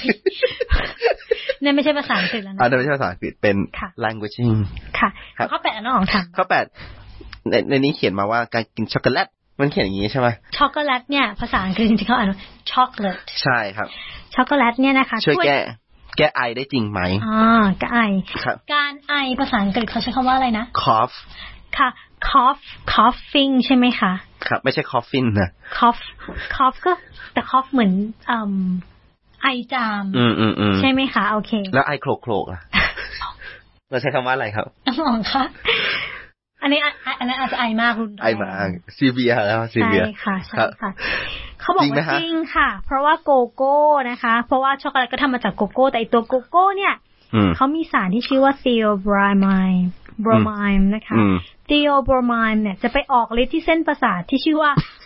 นั่นไม่ใช่ภาษาอังกฤษแล้วนะอ่านั่นไม่ใช่ภาษาอังกฤษเป็น languaging ค่ะข้อแปดน้องอ๋องถามข้อแปดในในนี้เขียนมาว่าการกินช็อกโกแลตมันเขียนอย่างนี้ใช่ไหมช็อกโกแลตเนี่ยภาษาอังกฤษจริงๆเขาอ่านว่าช็อกโกแลตใช่ครับช็อกโกแลตเนี่ยนะคะช่วยแก้แก้ไอได้จริงไหมอ่าแก้ไอการไอภาษาอังกฤษเขาใช้คำว่าอะไรนะ cough ค่ะ cough coughing ใช่ไหมคะครับไม่ใช่ coughing นะ cough cough ก็แต่ cough เหมือนอืมไอจามอืมอืมอืมใช่ไหมคะโอเคแล้วไอโคลกโคลกอ่ะเราใช้คำว่าอะไรครับน้องคะอันนี้อันนั้นอาจจะไอมากรุนแรงไอมากซีเวียแล้วซีเวียใช่ค่ะใช่ค่ะเขาบอกว่าจริงค่ะเพราะว่าโกโก้นะคะเพราะว่าช็อกโกแลตก็ทำมาจากโกโก้แต่อีตัวโกโก้เนี่ยเขามีสารที่ชื่อว่า theobromine bromine นะคะ theobromine เนี่ยจะไปออกฤทธิ์ที่เส้นประสาทที่ชื่อว่า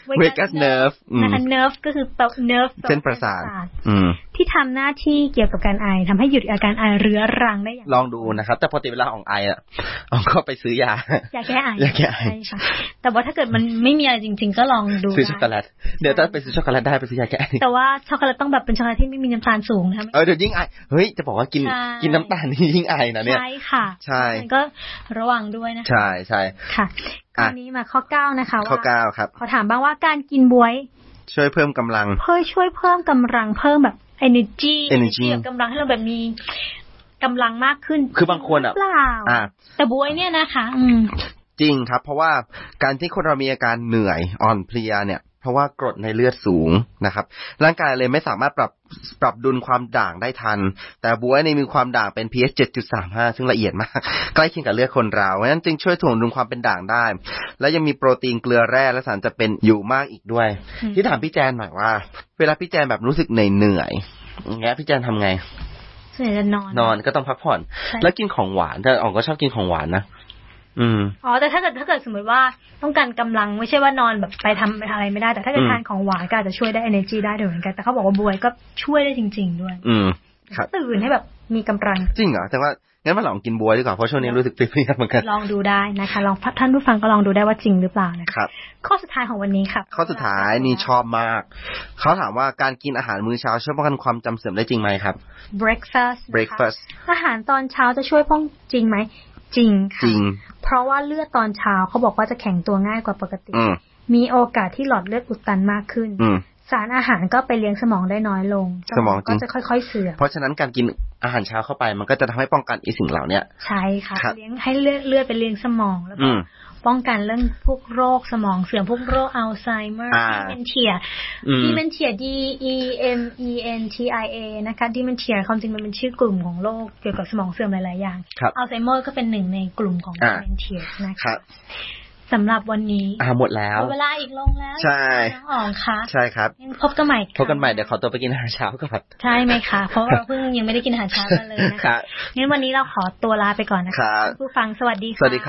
vagus nerve นะคะ nerve ก็คือ nerve เส้นประสาทที่ทำหน้าที่เกี่ยวกับการไอทำให้หยุดอาการไอเรื้อรังได้อย่างลองดูนะครับแต่ปกติเวลาออกไออ่ะอ๋อก็ไปซื้อยายาแก้ไอยาแก้ไอใช่ค่ะแต่ว่าถ้าเกิดมันไม่มีอะไรจริงๆก็ลองดูซื้อช็อกโกแลตเดี๋ยวถ้าไปซื้อช็อกโกแลตได้ไปซื้อยาแก้ไอแต่ว่าช็อกโกแลตต้องแบบเป็นช็อกโกแลตที่ไม่มีน้ำตาลสูงนะคะเออเดี๋ยวยิ่งไอเฮ้ยจะบอกว่ากินกินน้ำตาลนี่ยิ่งไอนะเนี่ยใช่ค่ะใช่ก็ระวังด้วยนะคะใช่ใช่ค่ะคราวนี้มาข้อเก้านะคะว่าข้อเก้าครับขอถามบ้างว่าการกินบ๊วยช่วยเพิ่มกำลังเพื่อช่วยเพิ่มกำลังเพิ่มแบบ energy energy กำลังให้เราแบบมีกำลังมากขึ้นคือบางคนอ่ะแต่บ๊วยเนี่ยนะคะอืมจริงครับเพราะว่าการที่คนเรามีอาการเหนื่อยอ่อนเพลียเนี่ยเพราะว่ากรดในเลือดสูงนะครับร่างกายเลยไม่สามารถปรับปรับดุลความด่างได้ทันแต่บ๊วยในมีความด่างเป็น พี เอช เจ็ดจุดสามห้า ซึ่งละเอียดมากใกล้เคียงกับเลือดคนเราเพราะฉะนั้นจึงช่วยถ่วงดุลความเป็นด่างได้และยังมีโปรตีนเกลือแร่และสารจะเป็นอยู่มากอีกด้วยที่ถามพี่แจนหน่อยว่าเวลาพี่แจนแบบรู้สึกเหนื่อยอย่างเงี้ยพี่แจนทำไงส่วนใหญ่จะนอนนอนก็ต้องพักผ่อนแล้วกินของหวานแต่อ๋องก็ชอบกินของหวานนะอืมอ๋อแต่ถ้าเกิดถ้าเกิดสมมติว่าต้องการกำลังไม่ใช่ว่านอนแบบไปทำอะไรไม่ได้แต่ถ้าเกิดทานของหวานก็อาจจะช่วยได้ energy ได้ด้วยเหมือนกันแต่เขาบอกว่าบ๊วยก็ช่วยได้จริงๆด้วยอืมครับตื่นให้แบบมีกำลังจริงเหรอแต่ว่างั้นมาลองกินบ๊วยดีกว่าเพราะช่วงนี้รู้สึกเพลียๆเหมือนกันลองดูได้นะคะลองท่านผู้ฟังก็ลองดูได้ว่าจริงหรือเปล่านะครับข้อสุดท้ายของวันนี้ค่ะข้อสุดท้ายนี่ชอบมากเขาถามว่าการกินอาหารมื้อเช้าช่วยป้องกันความจำเสื่อมได้จริงไหมครับ breakfast breakfast อาหารตอนเช้าจะช่วยป้องจริงไหมจริงค่ะจริงเพราะว่าเลือดตอนเช้าเขาบอกว่าจะแข็งตัวง่ายกว่าปกติมีโอกาสที่หลอดเลือดอุดตันมากขึ้นสารอาหารก็ไปเลี้ยงสมองได้น้อยลงสมองก็จะค่อยๆเสื่อมเพราะฉะนั้นการกินอาหารเช้าเข้าไปมันก็จะทำให้ป้องกันอีสิ่งเหล่านี้ใช่ค่ะเลี้ยงให้เลือดเลือดไปเลี้ยงสมองแล้วก็ป้องกันเรื่องพวกโรคสมองเสื่อมพวกโรคอัลไซเมอร์ดิเมนเทียดิเมนเทีย D E M E N T I A นะคะดิเมนเทียความจริงมันเป็นชื่อกลุ่มของโรคเกี่ยวกับสมองเสื่อมหลายๆอย่างอัลไซเมอร์ก็เป็นหนึ่งในกลุ่มของดิเมนเทียนะคะสำหรับวันนี้อ่าหมดแล้วเวลาอีกลงแล้วใช่น้องอ๋องคะใช่ครับพบกันใหม่พบกันใหม่เดี๋ยวขอตัวไปกินอาหารเช้าก่อนใช่ไหมคะเพราะเราเพิ่งยังไม่ได้กินอาหารเช้ากันเลยนะคะงั้นวันนี้เราขอตัวลาไปก่อนนะคะผู้ฟังสวัสดีค่ะสวัสดี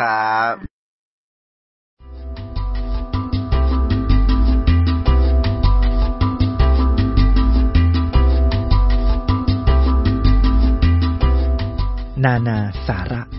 ครับนานาสาระ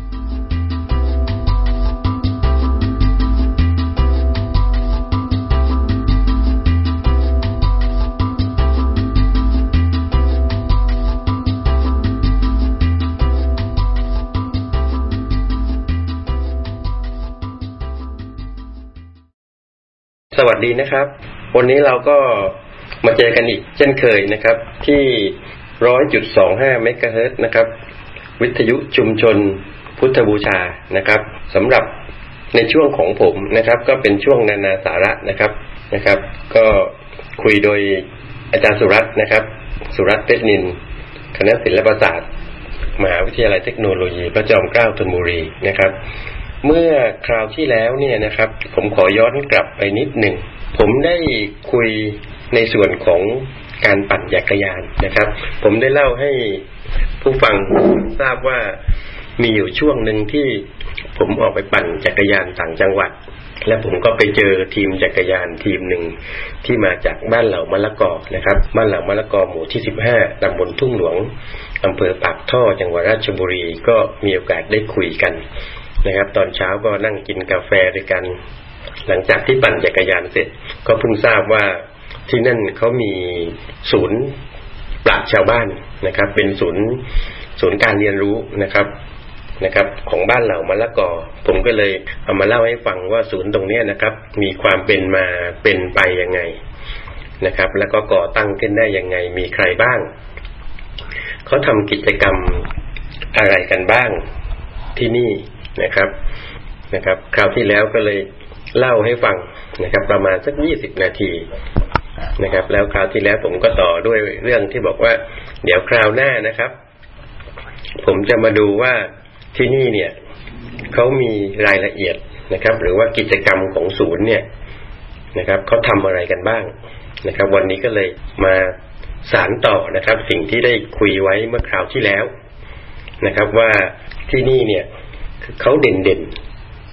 สวัสดีนะครับวันนี้เราก็มาเจอกันอีกเช่นเคยนะครับที่ หนึ่งร้อยจุดสองห้า เมกะเฮิรตซ์นะครับวิทยุชุมชนพุทธบูชานะครับสำหรับในช่วงของผมนะครับก็เป็นช่วงนานาสาระนะครับนะครับก็คุยโดยอาจารย์สุรัตน์นะครับสุรัตน์เพชรนินคณะศิลปศาสตร์มหาวิทยาลัยเทคโนโลยีพระจอมเกล้าธนบุรีนะครับเมื่อคราวที่แล้วเนี่ยนะครับผมขอย้อนกลับไปนิดหนึ่งผมได้คุยในส่วนของการปั่นจักรยานนะครับผมได้เล่าให้ผู้ฟังทราบว่ามีอยู่ช่วงหนึ่งที่ผมออกไปปั่นจักรยานต่างจังหวัดและผมก็ไปเจอทีมจักรยานทีมหนึ่งที่มาจากบ้านเหล่ามะละกอนะครับบ้านเหล่ามะละกอหมู่ที่สิบห้าตำบลทุ่งหลวงอำเภอปากท่อจังหวัดราชบุรีก็มีโอกาสได้คุยกันนะครับตอนเช้าก็นั่งกินกาแฟด้วยกันหลังจากที่ปั่นจักรยานเสร็จก็เพิ่งทราบว่าที่นั่นเขามีศูนย์ปราชญ์ชาวบ้านนะครับเป็นศูนย์ศูนย์การเรียนรู้นะครับนะครับของบ้านเหล่ามะละกอผมก็เลยเอามาเล่าให้ฟังว่าศูนย์ตรงนี้นะครับมีความเป็นมาเป็นไปยังไงนะครับแล้วก็ก่อตั้งขึ้นได้ยังไงมีใครบ้างเขาทำกิจกรรมอะไรกันบ้างที่นี่นะครับนะครับคราวที่แล้วก็เลยเล่าให้ฟังนะครับประมาณสักยี่สิบนาทีนะครับแล้วคราวที่แล้วผมก็ต่อด้วยเรื่องที่บอกว่าเดี๋ยวคราวหน้านะครับผมจะมาดูว่าที่นี่เนี่ยเขามีรายละเอียดนะครับหรือว่ากิจกรรมของศูนย์เนี่ยนะครับเขาทำอะไรกันบ้างนะครับวันนี้ก็เลยมาสานต่อนะครับสิ่งที่ได้คุยไว้เมื่อคราวที่แล้วนะครับว่าที่นี่เนี่ยเขาเด่นๆ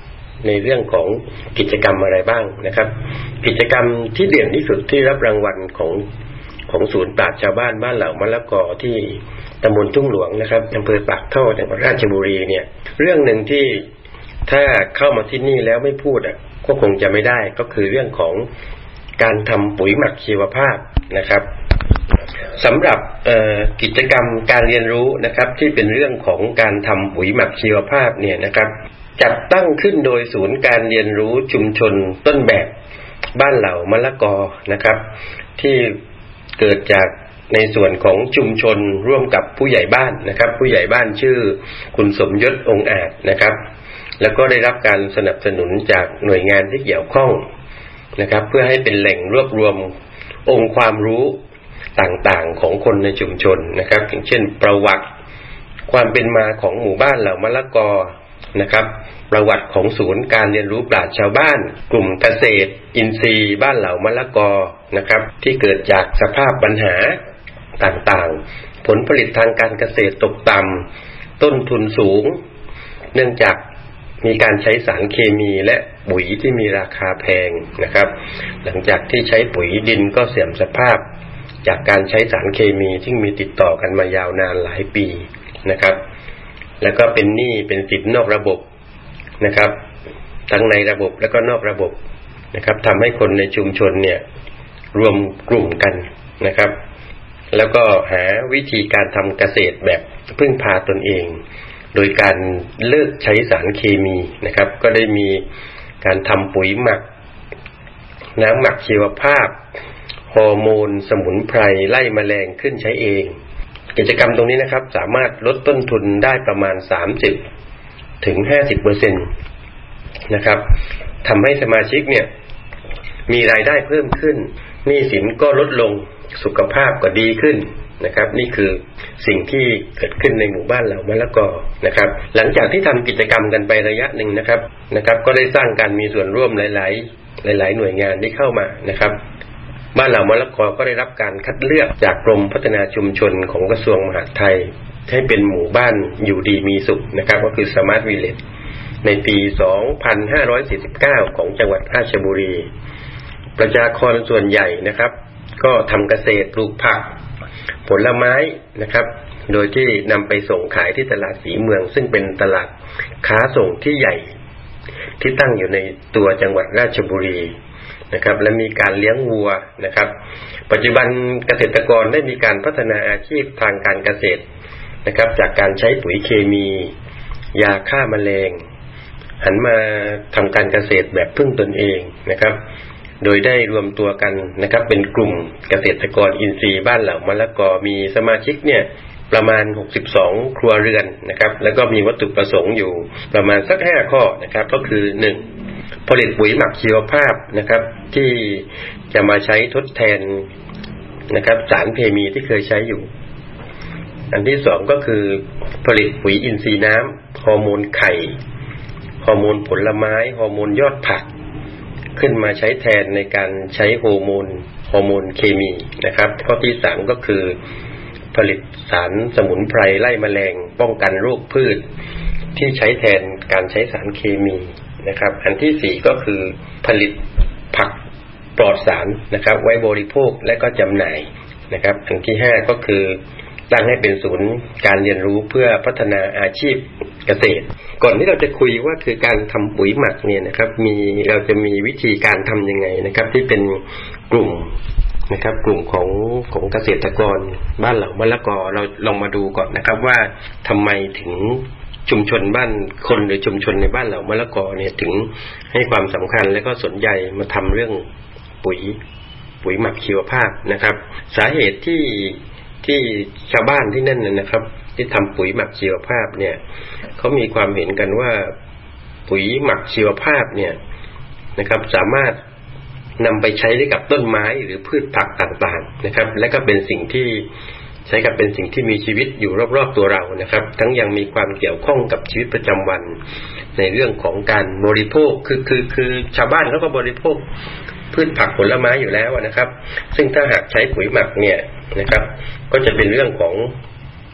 ในเรื่องของกิจกรรมอะไรบ้างนะครับกิจกรรมที่เด่นที่สุดที่รับรางวัลของของศูนย์ปราชญ์ชาวบ้านบ้านเหล่ามะละกอที่ตำบลทุ่งหลวงนะครับอำเภอปากท่อจังหวัดราชบุรีเนี่ยเรื่องหนึ่งที่ถ้าเข้ามาที่นี่แล้วไม่พูดอ่ะก็คงจะไม่ได้ก็คือเรื่องของการทำปุ๋ยหมักชีวภาพนะครับสำหรับกิจกรรมการเรียนรู้นะครับที่เป็นเรื่องของการทำปุ๋ยหมักชีวภาพเนี่ยนะครับจัดตั้งขึ้นโดยศูนย์การเรียนรู้ชุมชนต้นแบบบ้านเหล่ามะละกอนะครับที่เกิดจากในส่วนของชุมชนร่วมกับผู้ใหญ่บ้านนะครับผู้ใหญ่บ้านชื่อคุณสมยศองค์อาจนะครับแล้วก็ได้รับการสนับสนุนจากหน่วยงานที่เกี่ยวข้องนะครับเพื่อให้เป็นแหล่งรวบรวมองค์ความรู้ต่างๆของคนในชุมชนนะครับอย่างเช่นประวัติความเป็นมาของหมู่บ้านเหล่ามะละกอนะครับประวัติของศูนย์การเรียนรู้ปราชญ์ชาวบ้านกลุ่มเกษตรอินทรีย์บ้านเหล่ามะละกอนะครับที่เกิดจากสภาพปัญหาต่างๆผลผลิตทางการเกษตรตกต่ำต้นทุนสูงเนื่องจากมีการใช้สารเคมีและปุ๋ยที่มีราคาแพงนะครับหลังจากที่ใช้ปุ๋ยดินก็เสื่อมสภาพจากการใช้สารเคมีที่มีติดต่อกันมายาวนานหลายปีนะครับแล้วก็เป็นหนี้เป็นสินนอกระบบนะครับทั้งในระบบและก็นอกระบบนะครับทำให้คนในชุมชนเนี่ยรวมกลุ่มกันนะครับแล้วก็หาวิธีการทำเกษตรแบบพึ่งพาตนเองโดยการเลิกใช้สารเคมีนะครับก็ได้มีการทำปุ๋ยหมักน้ำหมักชีวภาพฮอร์โมนสมุนไพรไล่แมลงขึ้นใช้เองกิจกรรมตรงนี้นะครับสามารถลดต้นทุนได้ประมาณ สามสิบถึงห้าสิบเปอร์เซ็นต์ นะครับทำให้สมาชิกเนี่ยมีรายได้เพิ่มขึ้นหนี้สินก็ลดลงสุขภาพก็ดีขึ้นนะครับนี่คือสิ่งที่เกิดขึ้นในหมู่บ้านเหล่ามะละกอนะครับหลังจากที่ทำกิจกรรมกันไประยะหนึ่งนะครับนะครับก็ได้สร้างการมีส่วนร่วมหลายๆหลายๆหน่วยงานที่เข้ามานะครับบ้านเหล่ามะละกอก็ได้รับการคัดเลือกจากกรมพัฒนาชุมชนของกระทรวงมหาดไทยให้เป็นหมู่บ้านอยู่ดีมีสุขนะครับก็คือ Smart Village ในปี สองพันห้าร้อยสี่สิบเก้า ของจังหวัดราชบุรีประชากรส่วนใหญ่นะครับก็ทำเกษตรปลูกผักผลไม้นะครับโดยที่นำไปส่งขายที่ตลาดสีเมืองซึ่งเป็นตลาดค้าส่งที่ใหญ่ที่ตั้งอยู่ในตัวจังหวัดราชบุรีนะครับและมีการเลี้ยงวัวนะครับปัจจุบันเกษตรกรได้มีการพัฒนาอาชีพทางการเกษตรนะครับจากการใช้ปุ๋ยเคมียาฆ่าแมลงหันมาทำการเกษตรแบบพึ่งตนเองนะครับโดยได้รวมตัวกันนะครับเป็นกลุ่มเกษตรกรอินทรีย์บ้านเหล่ามะละกอมีสมาชิกเนี่ยประมาณหกสิบสองครัวเรือนนะครับแล้วก็มีวัตถุประสงค์อยู่ประมาณสักห้าข้อนะครับก็คือหนึ่งผลิตปุ๋ยหมักชีวภาพนะครับที่จะมาใช้ทดแทนนะครับสารเคมีที่เคยใช้อยู่อันที่สองก็คือผลิตปุ๋ยอินทรีย์น้ำฮอร์โมนไข่ฮอร์โมนผลไม้ฮอร์โมนยอดผักขึ้นมาใช้แทนในการใช้ฮอร์โมนฮอร์โมนเคมีนะครับข้อที่สามก็คือผลิตสารสมุนไพรไล่แมลงป้องกันโรคพืชที่ใช้แทนการใช้สารเคมีนะครับอันที่สี่ก็คือผลิตผักปลอดสารนะครับไว้บริโภคและก็จำหน่ายนะครับอันที่ห้าก็คือตั้งให้เป็นศูนย์การเรียนรู้เพื่อพัฒนาอาชีพเกษตรก่อนที่เราจะคุยว่าคือการทำปุ๋ยหมักเนี่ยนะครับมีเราจะมีวิธีการทำยังไงนะครับที่เป็นกลุ่มนะครับกลุ่มของของเกษตรกรบ้านเหล่ามะละกอเราลองมาดูก่อนนะครับว่าทำไมถึงชุมชนบ้านคนหรือชุมชนในบ้านเหล่ามะละกอเนี่ยถึงให้ความสำคัญและก็สนใจมาทำเรื่องปุ๋ยปุ๋ยหมักชีวภาพนะครับสาเหตุที่ที่ชาวบ้านที่นั่นนะครับที่ทำปุ๋ยหมักชีวภาพเนี่ยเขามีความเห็นกันว่าปุ๋ยหมักชีวภาพเนี่ยนะครับสามารถนำไปใช้ได้กับต้นไม้หรือพืชผักต่างๆนะครับและก็เป็นสิ่งที่ใช้กับเป็นสิ่งที่มีชีวิตอยู่รอบๆตัวเรานะครับทั้งยังมีความเกี่ยวข้องกับชีวิตประจำวันในเรื่องของการบริโภคคือคือคือชาวบ้านเขาก็บริโภคพืชผักผลไม้อยู่แล้วนะครับซึ่งถ้าหากใช้ปุ๋ยหมักเนี่ยนะครับก็จะเป็นเรื่องของ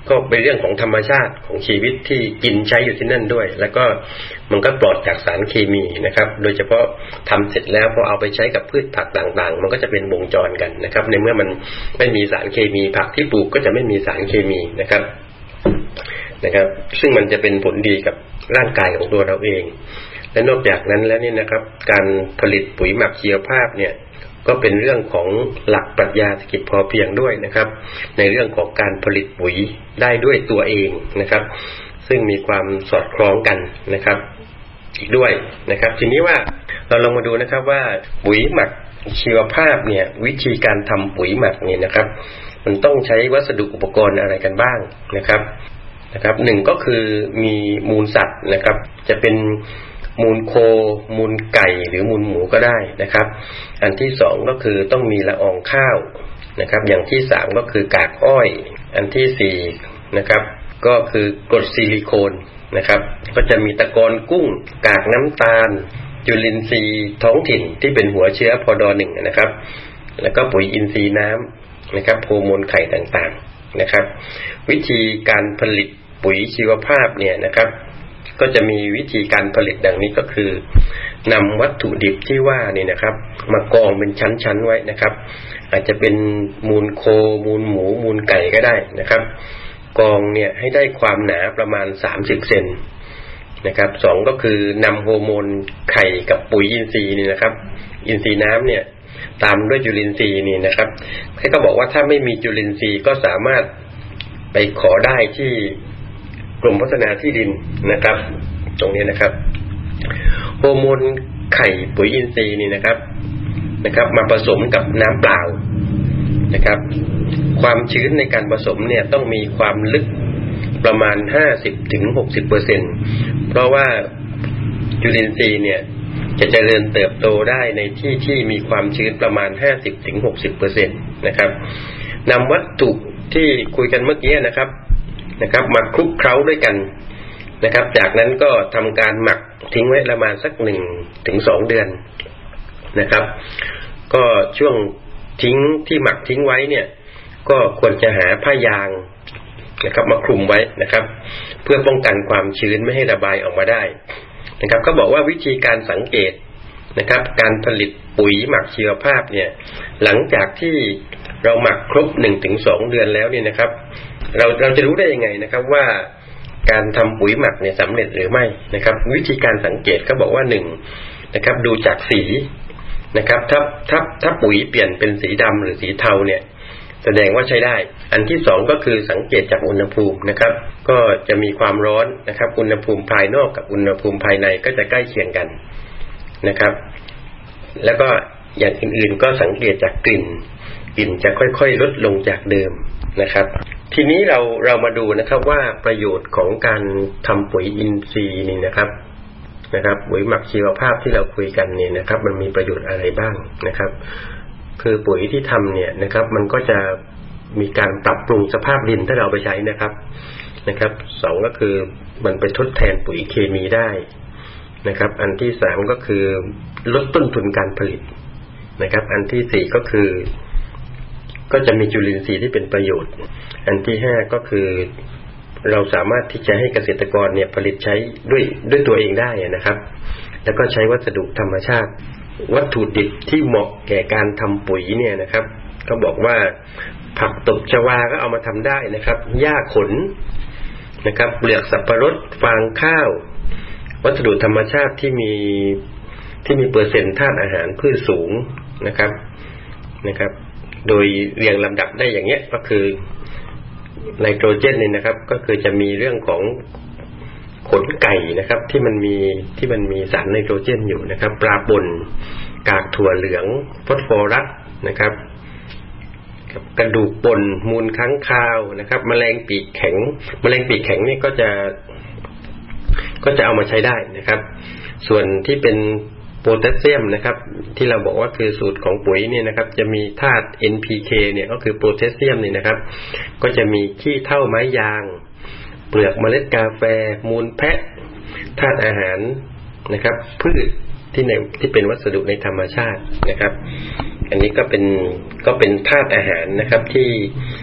ก็เป็นเรื่องของธรรมชาติของชีวิตที่กินใช้อยู่ที่นั่นด้วยแล้วก็มันก็ปลอดจากสารเคมีนะครับโดยเฉพาะทำเสร็จแล้วพอเอาไปใช้กับพืชผักต่างๆมันก็จะเป็นวงจรกันนะครับในเมื่อมันไม่มีสารเคมีผักที่ปลูกก็จะไม่มีสารเคมีนะครับนะครับซึ่งมันจะเป็นผลดีกับร่างกายของตัวเราเองและนอกจากนั้นแล้วนี่นะครับการผลิตปุ๋ยหมักชีวภาพเนี่ยก็เป็นเรื่องของหลักปรัชญาเศรษฐกิจพอเพียงด้วยนะครับในเรื่องของการผลิตปุ๋ยได้ด้วยตัวเองนะครับซึ่งมีความสอดคล้องกันนะครับอีกด้วยนะครับทีนี้ว่าเราลองมาดูนะครับว่าปุ๋ยหมักชีวภาพเนี่ยวิธีการทำปุ๋ยหมักเนี่ยนะครับมันต้องใช้วัสดุอุปกรณ์อะไรกันบ้างนะครับนะครับหนึ่งก็คือมีมูลสัตว์นะครับจะเป็นมูลโคมูลไก่หรือมูลหมูก็ได้นะครับอันที่สองก็คือต้องมีละอองข้าวนะครับอย่างที่สามก็คือกากอ้อยอันที่สี่นะครับก็คือกรดซิลิโคนนะครับก็จะมีตะกอนกุ้งกากน้ำตาลจุลินทรีย์ท้องถิ่นที่เป็นหัวเชื้อพอดอหนึ่งนะครับแล้วก็ปุ๋ยอินทรีย์น้ำนะครับโฮอร์โมนไข่ต่างๆนะครับวิธีการผลิตปุ๋ยชีวภาพเนี่ยนะครับก็จะมีวิธีการผลิตดังนี้ก็คือนำวัตถุดิบที่ว่านี่นะครับมากองเป็นชั้นๆไว้นะครับอาจจะเป็นมูลโคมูลหมูมูลไก่ก็ได้นะครับกองเนี่ยให้ได้ความหนาประมาณสามสิบเซนนะครับสองก็คือนำโฮอร์โมนไข่กับปุ๋ยอินทรีย์นี่นะครับอินทรีย์น้ำเนี่ยตามด้วยจุลินทรีย์นี่นะครับให้ก็บอกว่าถ้าไม่มีจุลินทรีย์ก็สามารถไปขอได้ที่กรมพัฒนาที่ดินนะครับตรงนี้นะครับโฮอร์โมนไข่ปุ๋ยอินทรีย์นี่นะครับนะครับมาผสมกับน้ำเปล่านะครับความชื้นในการผสมเนี่ยต้องมีความลึกประมาณ ห้าสิบถึงหกสิบเปอร์เซ็นต์ เพราะว่าจุลินทรีย์เนี่ยจะเจริญเติบโตได้ในที่ที่มีความชื้นประมาณ ห้าสิบถึงหกสิบเปอร์เซ็นต์ นะครับนำวัตถุที่คุยกันเมื่อกี้นะครับนะครับมาคลุกเคล้าด้วยกันนะครับจากนั้นก็ทำการหมักทิ้งไว้ประมาณสักหนึ่งถึงสองเดือนนะครับก็ช่วงทิ้งที่หมักทิ้งไว้เนี่ยก็ควรจะหาผ้ายางนะครับมาคลุมไว้นะครับเพื่อป้องกันความชื้นไม่ให้ระบายออกมาได้นะครับก็บอกว่าวิธีการสังเกตนะครับการผลิตปุ๋ยหมักชีวภาพเนี่ยหลังจากที่เราหมักครบ หนึ่งถึงสองเดือนแล้วเนี่ยนะครับเราเราจะรู้ได้ยังไงนะครับว่าการทำปุ๋ยหมักเนี่ยสำเร็จหรือไม่นะครับวิธีการสังเกตก็บอกว่าหนึ่งนะครับดูจากสีนะครับถ้าถ้าถ้าปุ๋ยเปลี่ยนเป็นสีดำหรือสีเทาเนี่ยแสดงว่าใช้ได้อันที่สองก็คือสังเกตจากอุณหภูมินะครับก็จะมีความร้อนนะครับอุณหภูมิภายนอกกับอุณหภูมิภายในก็จะใกล้เคียงกันนะครับแล้วก็อย่างอื่นๆก็สังเกตจากกลิ่นกลิ่นจะค่อยๆลดลงจากเดิมนะครับทีนี้เราเรามาดูนะครับว่าประโยชน์ของการทำปุ๋ยอินทรีย์นี่นะครับนะครับปุ๋ยหมักชีวภาพที่เราคุยกันเนี่ยนะครับมันมีประโยชน์อะไรบ้างนะครับคือปุ๋ยที่ทำเนี่ยนะครับมันก็จะมีการปรับปรุงสภาพดินถ้าเราไปใช้นะครับนะครับสองก็คือมันไปทดแทนปุ๋ยเคมีได้นะครับอันที่สามก็คือลดต้นทุนการผลิตนะครับอันที่สี่ก็คือก็จะมีจุลินทรีย์ที่เป็นประโยชน์อันที่ห้าก็คือเราสามารถที่จะให้เกษตรกรเนี่ยผลิตใช้ด้วยด้วยตัวเองได้นะครับแล้วก็ใช้วัสดุธรรมชาติวัตถุดิบที่เหมาะแก่การทำปุ๋ยเนี่ยนะครับเขาบอกว่าผักตบชวาก็เอามาทำได้นะครับหญ้าขนนะครับเปลือกสับปะรดฟางข้าววัสดุธรรมชาติที่มีที่มีเปอร์เซ็นต์ธาตุอาหารพืชสูงนะครับนะครับโดยเรียงลำดับได้อย่างเงี้ยก็คือไนโตรเจนเนี่ยนะครับก็คือจะมีเรื่องของขนไก่นะครับที่มันมีที่มันมีสารไนโตรเจนอยู่นะครับปลาป่นกากถั่วเหลืองฟอสฟอรัสนะครับกระดูกป่นมูลค้างคาวนะครับแมลงปีกแข็งแมลงปีกแข็งนี่ก็จะก็จะเอามาใช้ได้นะครับส่วนที่เป็นโพแทสเซียมนะครับที่เราบอกว่าคือสูตรของปุ๋ยเนี่ยนะครับจะมีธาตุ เอ็น พี เค เนี่ยก็คือโพแทสเซียมนี่นะครับก็จะมีขี้เถ้าไม้ยางเปลือกเมล็ดกาแฟมูลแพะธาตุอาหารนะครับพืชที่ในที่เป็นวัสดุในธรรมชาตินะครับอันนี้ก็เป็นก็เป็นธาตุอาหารนะครับที่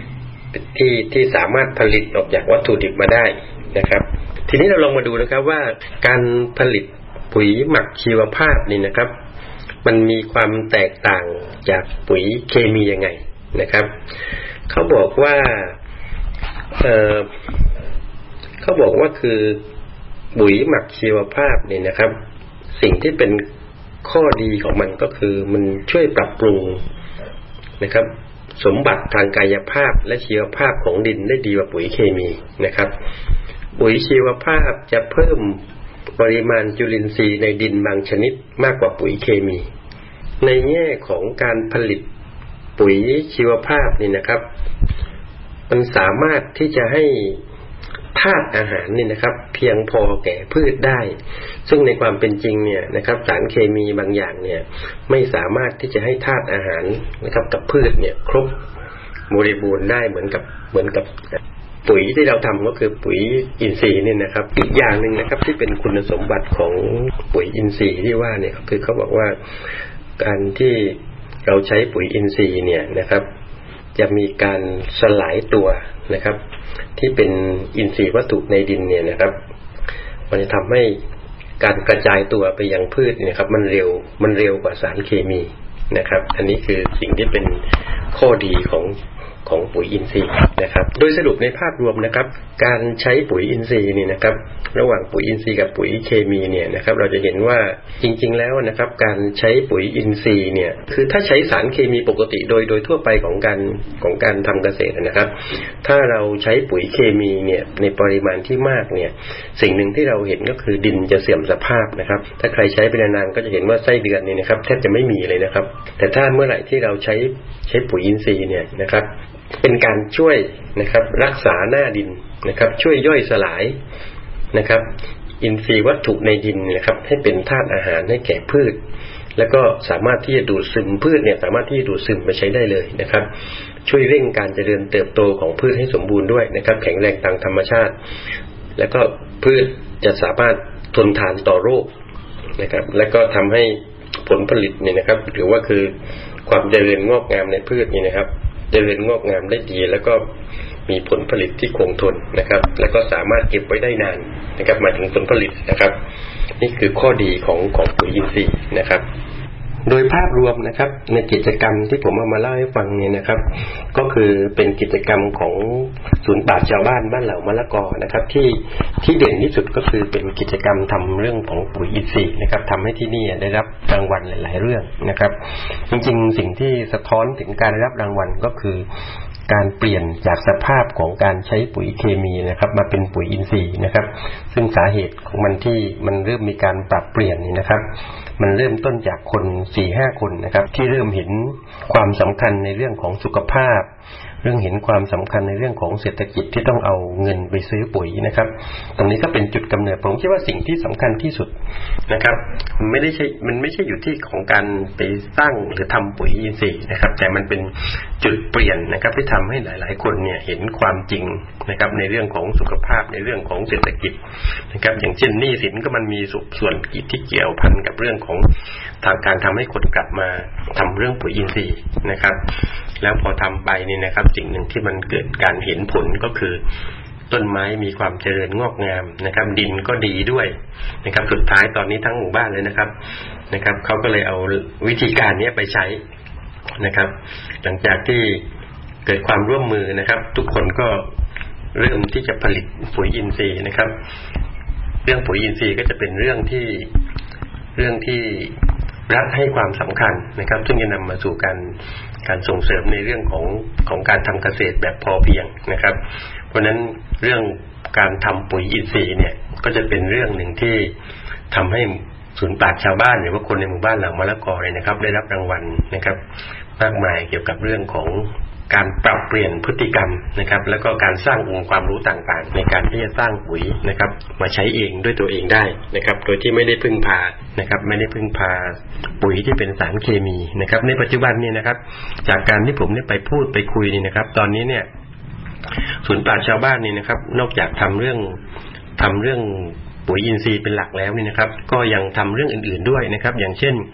ที่ที่สามารถผลิตออกจากวัตถุดิบมาได้นะครับทีนี้เราลองมาดูนะครับว่าการผลิตปุ๋ยหมักชีวภาพนี่นะครับมันมีความแตกต่างจากปุ๋ยเคมียังไงนะครับเขาบอกว่าเอ่อเขาบอกว่าคือปุ๋ยหมักชีวภาพนี่นะครับสิ่งที่เป็นข้อดีของมันก็คือมันช่วยปรับปรุงนะครับสมบัติทางกายภาพและชีวภาพของดินได้ดีกว่าปุ๋ยเคมีนะครับปุ๋ยชีวภาพจะเพิ่มปริมาณจุลินทรีย์ในดินบางชนิดมากกว่าปุ๋ยเคมีในแง่ของการผลิตปุ๋ยชีวภาพนี่นะครับมันสามารถที่จะให้ธาตุอาหารนี่นะครับเพียงพอแก่พืชได้ซึ่งในความเป็นจริงเนี่ยนะครับสารเคมีบางอย่างเนี่ยไม่สามารถที่จะให้ธาตุอาหารนะครับกับพืชเนี่ยครบบริบูรณ์ได้เหมือนกับเหมือนกับปุ๋ยที่เราทำก็คือปุ๋ยอินทรีย์นี่นะครับอีกอย่างหนึ่งนะครับที่เป็นคุณสมบัติของปุ๋ยอินทรีย์ที่ว่าเนี่ยคือเขาบอกว่าการที่เราใช้ปุ๋ยอินทรีย์เนี่ยนะครับจะมีการสลายตัวนะครับที่เป็นอินทรีย์วัตถุในดินเนี่ยนะครับมันจะทำให้การกระจายตัวไปยังพืชเนี่ยครับมันเร็วมันเร็วกว่าสารเคมีนะครับอันนี้คือสิ่งที่เป็นข้อดีของของปุ๋ยอินทรีย์นะครับโดยสรุปในภาพรวมนะครับการใช้ปุ๋ยอินทรีย์นี่นะครับระหว่างปุ๋ยอินทรีย์กับปุ๋ยเคมีเนี่ยนะครับเราจะเห็นว่าจริงๆแล้วนะครับการใช้ปุ๋ยอินทรีย์เนี่ยคือถ้าใช้สารเคมีปกติโดยโดยทั่วไปของการของการทำเกษตรนะครับถ้าเราใช้ปุ๋ยเคมีเนี่ยในปริมาณที่มากเนี่ยสิ่งหนึ่งที่เราเห็นก็คือดินจะเสื่อมสภาพนะครับถ้าใครใช้ไปนานๆก็จะเห็นว่าไส้เดือนนี่นะครับแทบจะไม่มีเลยนะครับแต่ถ้าเมื่อไหร่ที่เราใช้ใช้ปุ๋ยอินทรีย์เนี่ยนะครับเป็นการช่วยนะครับรักษาหน้าดินนะครับช่วยย่อยสลายนะครับอินทรีย์วัตถุในดินนะครับให้เป็นธาตุอาหารให้แก่พืชแล้วก็สามารถที่จะดูดซึมพืชเนี่ยสามารถที่จะดูดซึมไปใช้ได้เลยนะครับช่วยเร่งการเจริญเติบโตของพืชให้สมบูรณ์ด้วยนะครับแข็งแรงตามธรรมชาติแล้วก็พืชจะสามารถทนทานต่อโรคนะครับแล้วก็ทำให้ผลผลิตเนี่ยนะครับหรือว่าคือความเจริญงอกงามในพืชนี่นะครับเจริญงอกงามได้ดีแล้วก็มีผลผลิตที่คงทนนะครับแล้วก็สามารถเก็บไว้ได้นานนะครับหมายถึงผลผลิตนะครับนี่คือข้อดีของของปุ๋ยอินทรีย์นะครับโดยภาพรวมนะครับในกิจกรรมที่ผมเอามาเล่าให้ฟังเนี่ยนะครับก็คือเป็นกิจกรรมของศูนย์ปราชญ์ชาวบ้านบ้านเหล่ามะละกอนะครับที่ที่เด่นที่สุดก็คือเป็นกิจกรรมทำเรื่องของปุ๋ยอินทรีย์นะครับทำให้ที่นี่ได้รับรางวัลหลายๆเรื่องนะครับจริงๆสิ่งที่สะท้อนถึงการได้รับรางวัลก็คือการเปลี่ยนจากสภาพของการใช้ปุ๋ยเคมีนะครับมาเป็นปุ๋ยอินทรีย์นะครับซึ่งสาเหตุของมันที่มันเริ่มมีการปรับเปลี่ยนนี่นะครับมันเริ่มต้นจากคน สี่ห้า คนนะครับที่เริ่มเห็นความสำคัญในเรื่องของสุขภาพเรื่องเห็นความสำคัญในเรื่องของเศรษฐกิจที่ต้องเอาเงินไปซื้อปุ๋ยนะครับตรงนี้ก็เป็นจุดกำเนิดผมคิดว่าสิ่งที่สำคัญที่สุดนะครับมันไม่ได้ใช่มันไม่ใช่อยู่ที่ของการไปสร้างหรือทำปุ๋ยอินทรีย์นะครับแต่มันเป็นจุดเปลี่ยนนะครับที่ทำให้หลายๆคนเนี่ยเห็นความจริงนะครับในเรื่องของสุขภาพในเรื่องของเศรษฐกิจนะครับอย่างเช่นหนี้สินก็มันมีส่วนที่เกี่ยวพันกับเรื่องของทางการทำให้คนกลับมาทำเรื่องปุ๋ยอินทรีย์นะครับแล้วพอทำไปนี่นะครับสิ่งหนึ่งที่มันเกิดการเห็นผลก็คือต้นไม้มีความเจริญงอกงามนะครับดินก็ดีด้วยนะครับสุดท้ายตอนนี้ทั้งหมู่บ้านเลยนะครับนะครับเขาก็เลยเอาวิธีการนี้ไปใช้นะครับหลังจากที่เกิดความร่วมมือนะครับทุกคนก็เริ่มที่จะผลิตปุ๋ยอินทรีย์นะครับเรื่องปุ๋ยอินทรีย์ก็จะเป็นเรื่องที่เรื่องที่รัฐให้ความสำคัญนะครับซึ่งจะนำมาสู่การการส่งเสริมในเรื่องของของการทำเกษตรแบบพอเพียงนะครับเพราะฉะนั้นเรื่องการทำปุ๋ยอินทรีย์เนี่ยก็จะเป็นเรื่องหนึ่งที่ทำให้ศูนย์ปราชญ์ชาวบ้านหรือว่าคนในหมู่บ้านเหล่ามะละกอเลยนะครับได้รับรางวัลนะครับมากมายเกี่ยวกับเรื่องของการปรับเปลี่ยนพฤติกรรมนะครับแล้วก็การสร้างองค์ความรู้ต่างๆในการที่จะสร้างปุ๋ยนะครับมาใช้เองด้วยตัวเองได้นะครับโดยที่ไม่ได้พึ่งพานะครับไม่ได้พึ่งพาปุ๋ยที่เป็นสารเคมีนะครับในปัจจุบันนี้นะครับจากการที่ผมได้ไปพูดไปคุยนี่นะครับตอนนี้เนี่ยศูนย์ปราชญ์ชาวบ้านนี่นะครับนอกจากทำเรื่องทำเรื่องปุ๋ยอินทรีย์เป็นหลักแล้วนี่นะครับก็ยังทำเรื่องอื่นๆด้วยนะครับอย่างเช่น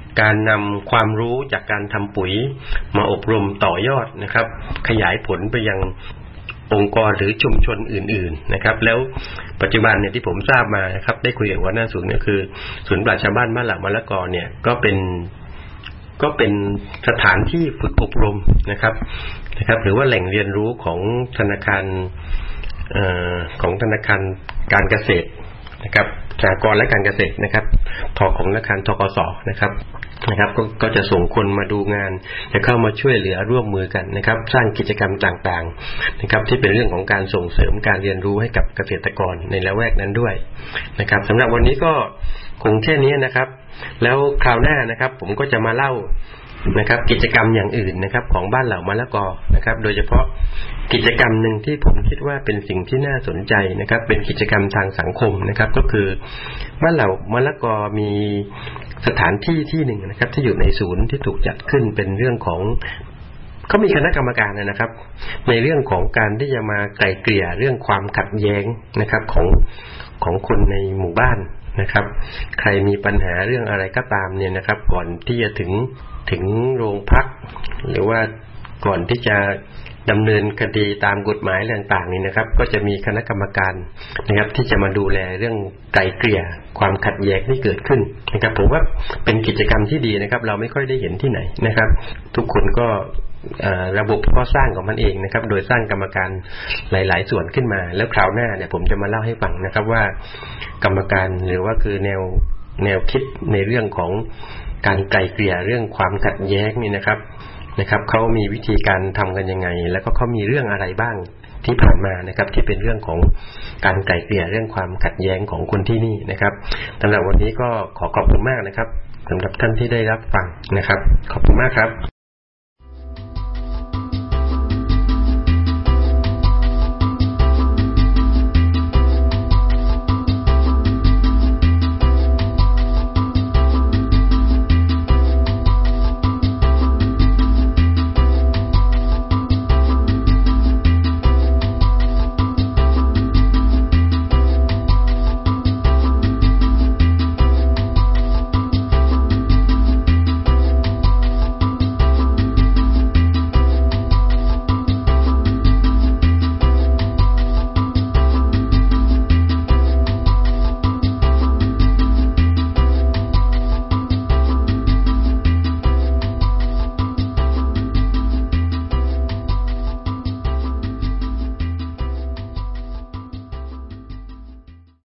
การนำความรู้จากการทำปุ๋ยมาอบรมต่อยอดนะครับขยายผลไปยังองค์กรหรือชุมชนอื่นๆนะครับแล้วปัจจุบันเนี่ยที่ผมทราบมานะครับได้คุยกับหัวหน้าศูนย์เนี่ยคือศูนย์ปราชญ์ชาวบ้านบ้านหลักมะละกอเนี่ยก็เป็นก็เป็นสถานที่ฝึกอบรมนะครับนะครับหรือว่าแหล่งเรียนรู้ของธนาคารเอ่อของธนาคารการเกษตรนะครับสหกรณ์และการเกษตรนะครับทของธนาคารธกสนะครับนะครับกก็จะส่งคนมาดูงานจะเข้ามาช่วยเหลือร่วมมือกันนะครับสร้างกิจกรรมต่างๆนะครับที่เป็นเรื่องของการส่งเสริมการเรียนรู้ให้กับเกษตรกรในละแวกนั้นด้วยนะครับสำหรับวันนี้ก็คงแค่นี้นะครับแล้วคราวหน้านะครับผมก็จะมาเล่านะครับกิจกรรมอย่างอื่นนะครับของบ้านเหล่ามะละกอนะครับโดยเฉพาะกิจกรรมหนึ่งที่ผมคิดว่าเป็นสิ่งที่น่าสนใจนะครับเป็นกิจกรรมทางสังคมนะครับก็คือบ้านเหล่ามะละกอมีสถานที่ที่หนึ่งนะครับที่อยู่ในศูนย์ที่ถูกจัดขึ้นเป็นเรื่องของเขามีคณะกรรมการนะครับในเรื่องของการที่จะมาไกล่เกลี่ยเรื่องความขัดแย้งนะครับของของคนในหมู่บ้านนะครับใครมีปัญหาเรื่องอะไรก็ตามเนี่ยนะครับก่อนที่จะถึงถึงโรงพักหรือว่าก่อนที่จะดำเนินคดีตามกฎหมายต่างๆนี่นะครับก็จะมีคณะกรรมการนะครับที่จะมาดูแลเรื่องไกล่เกลี่ยความขัดแย้งที่เกิดขึ้นนะครับผมว่าเป็นกิจกรรมที่ดีนะครับเราไม่ค่อยได้เห็นที่ไหนนะครับทุกคนก็ระบบก็สร้างของมันเองนะครับโดยสร้างกรรมการหลายๆส่วนขึ้นมาแล้วคราวหน้าเนี่ยผมจะมาเล่าให้ฟังนะครับว่ากรรมการหรือว่าคือแนวแนวคิดในเรื่องของการไกล่เกลี่ยเรื่องความขัดแย้งนี่นะครับนะครับเขามีวิธีการทำกันยังไงแล้วก็เขามีเรื่องอะไรบ้างที่ผ่านมานะครับที่เป็นเรื่องของการไกล่เกลี่ยเรื่องความขัดแย้งของคนที่นี่นะครับสำหรับวันนี้ก็ขอขอบคุณมากนะครับสำหรับท่านที่ได้รับฟังนะครับขอบคุณมากครับ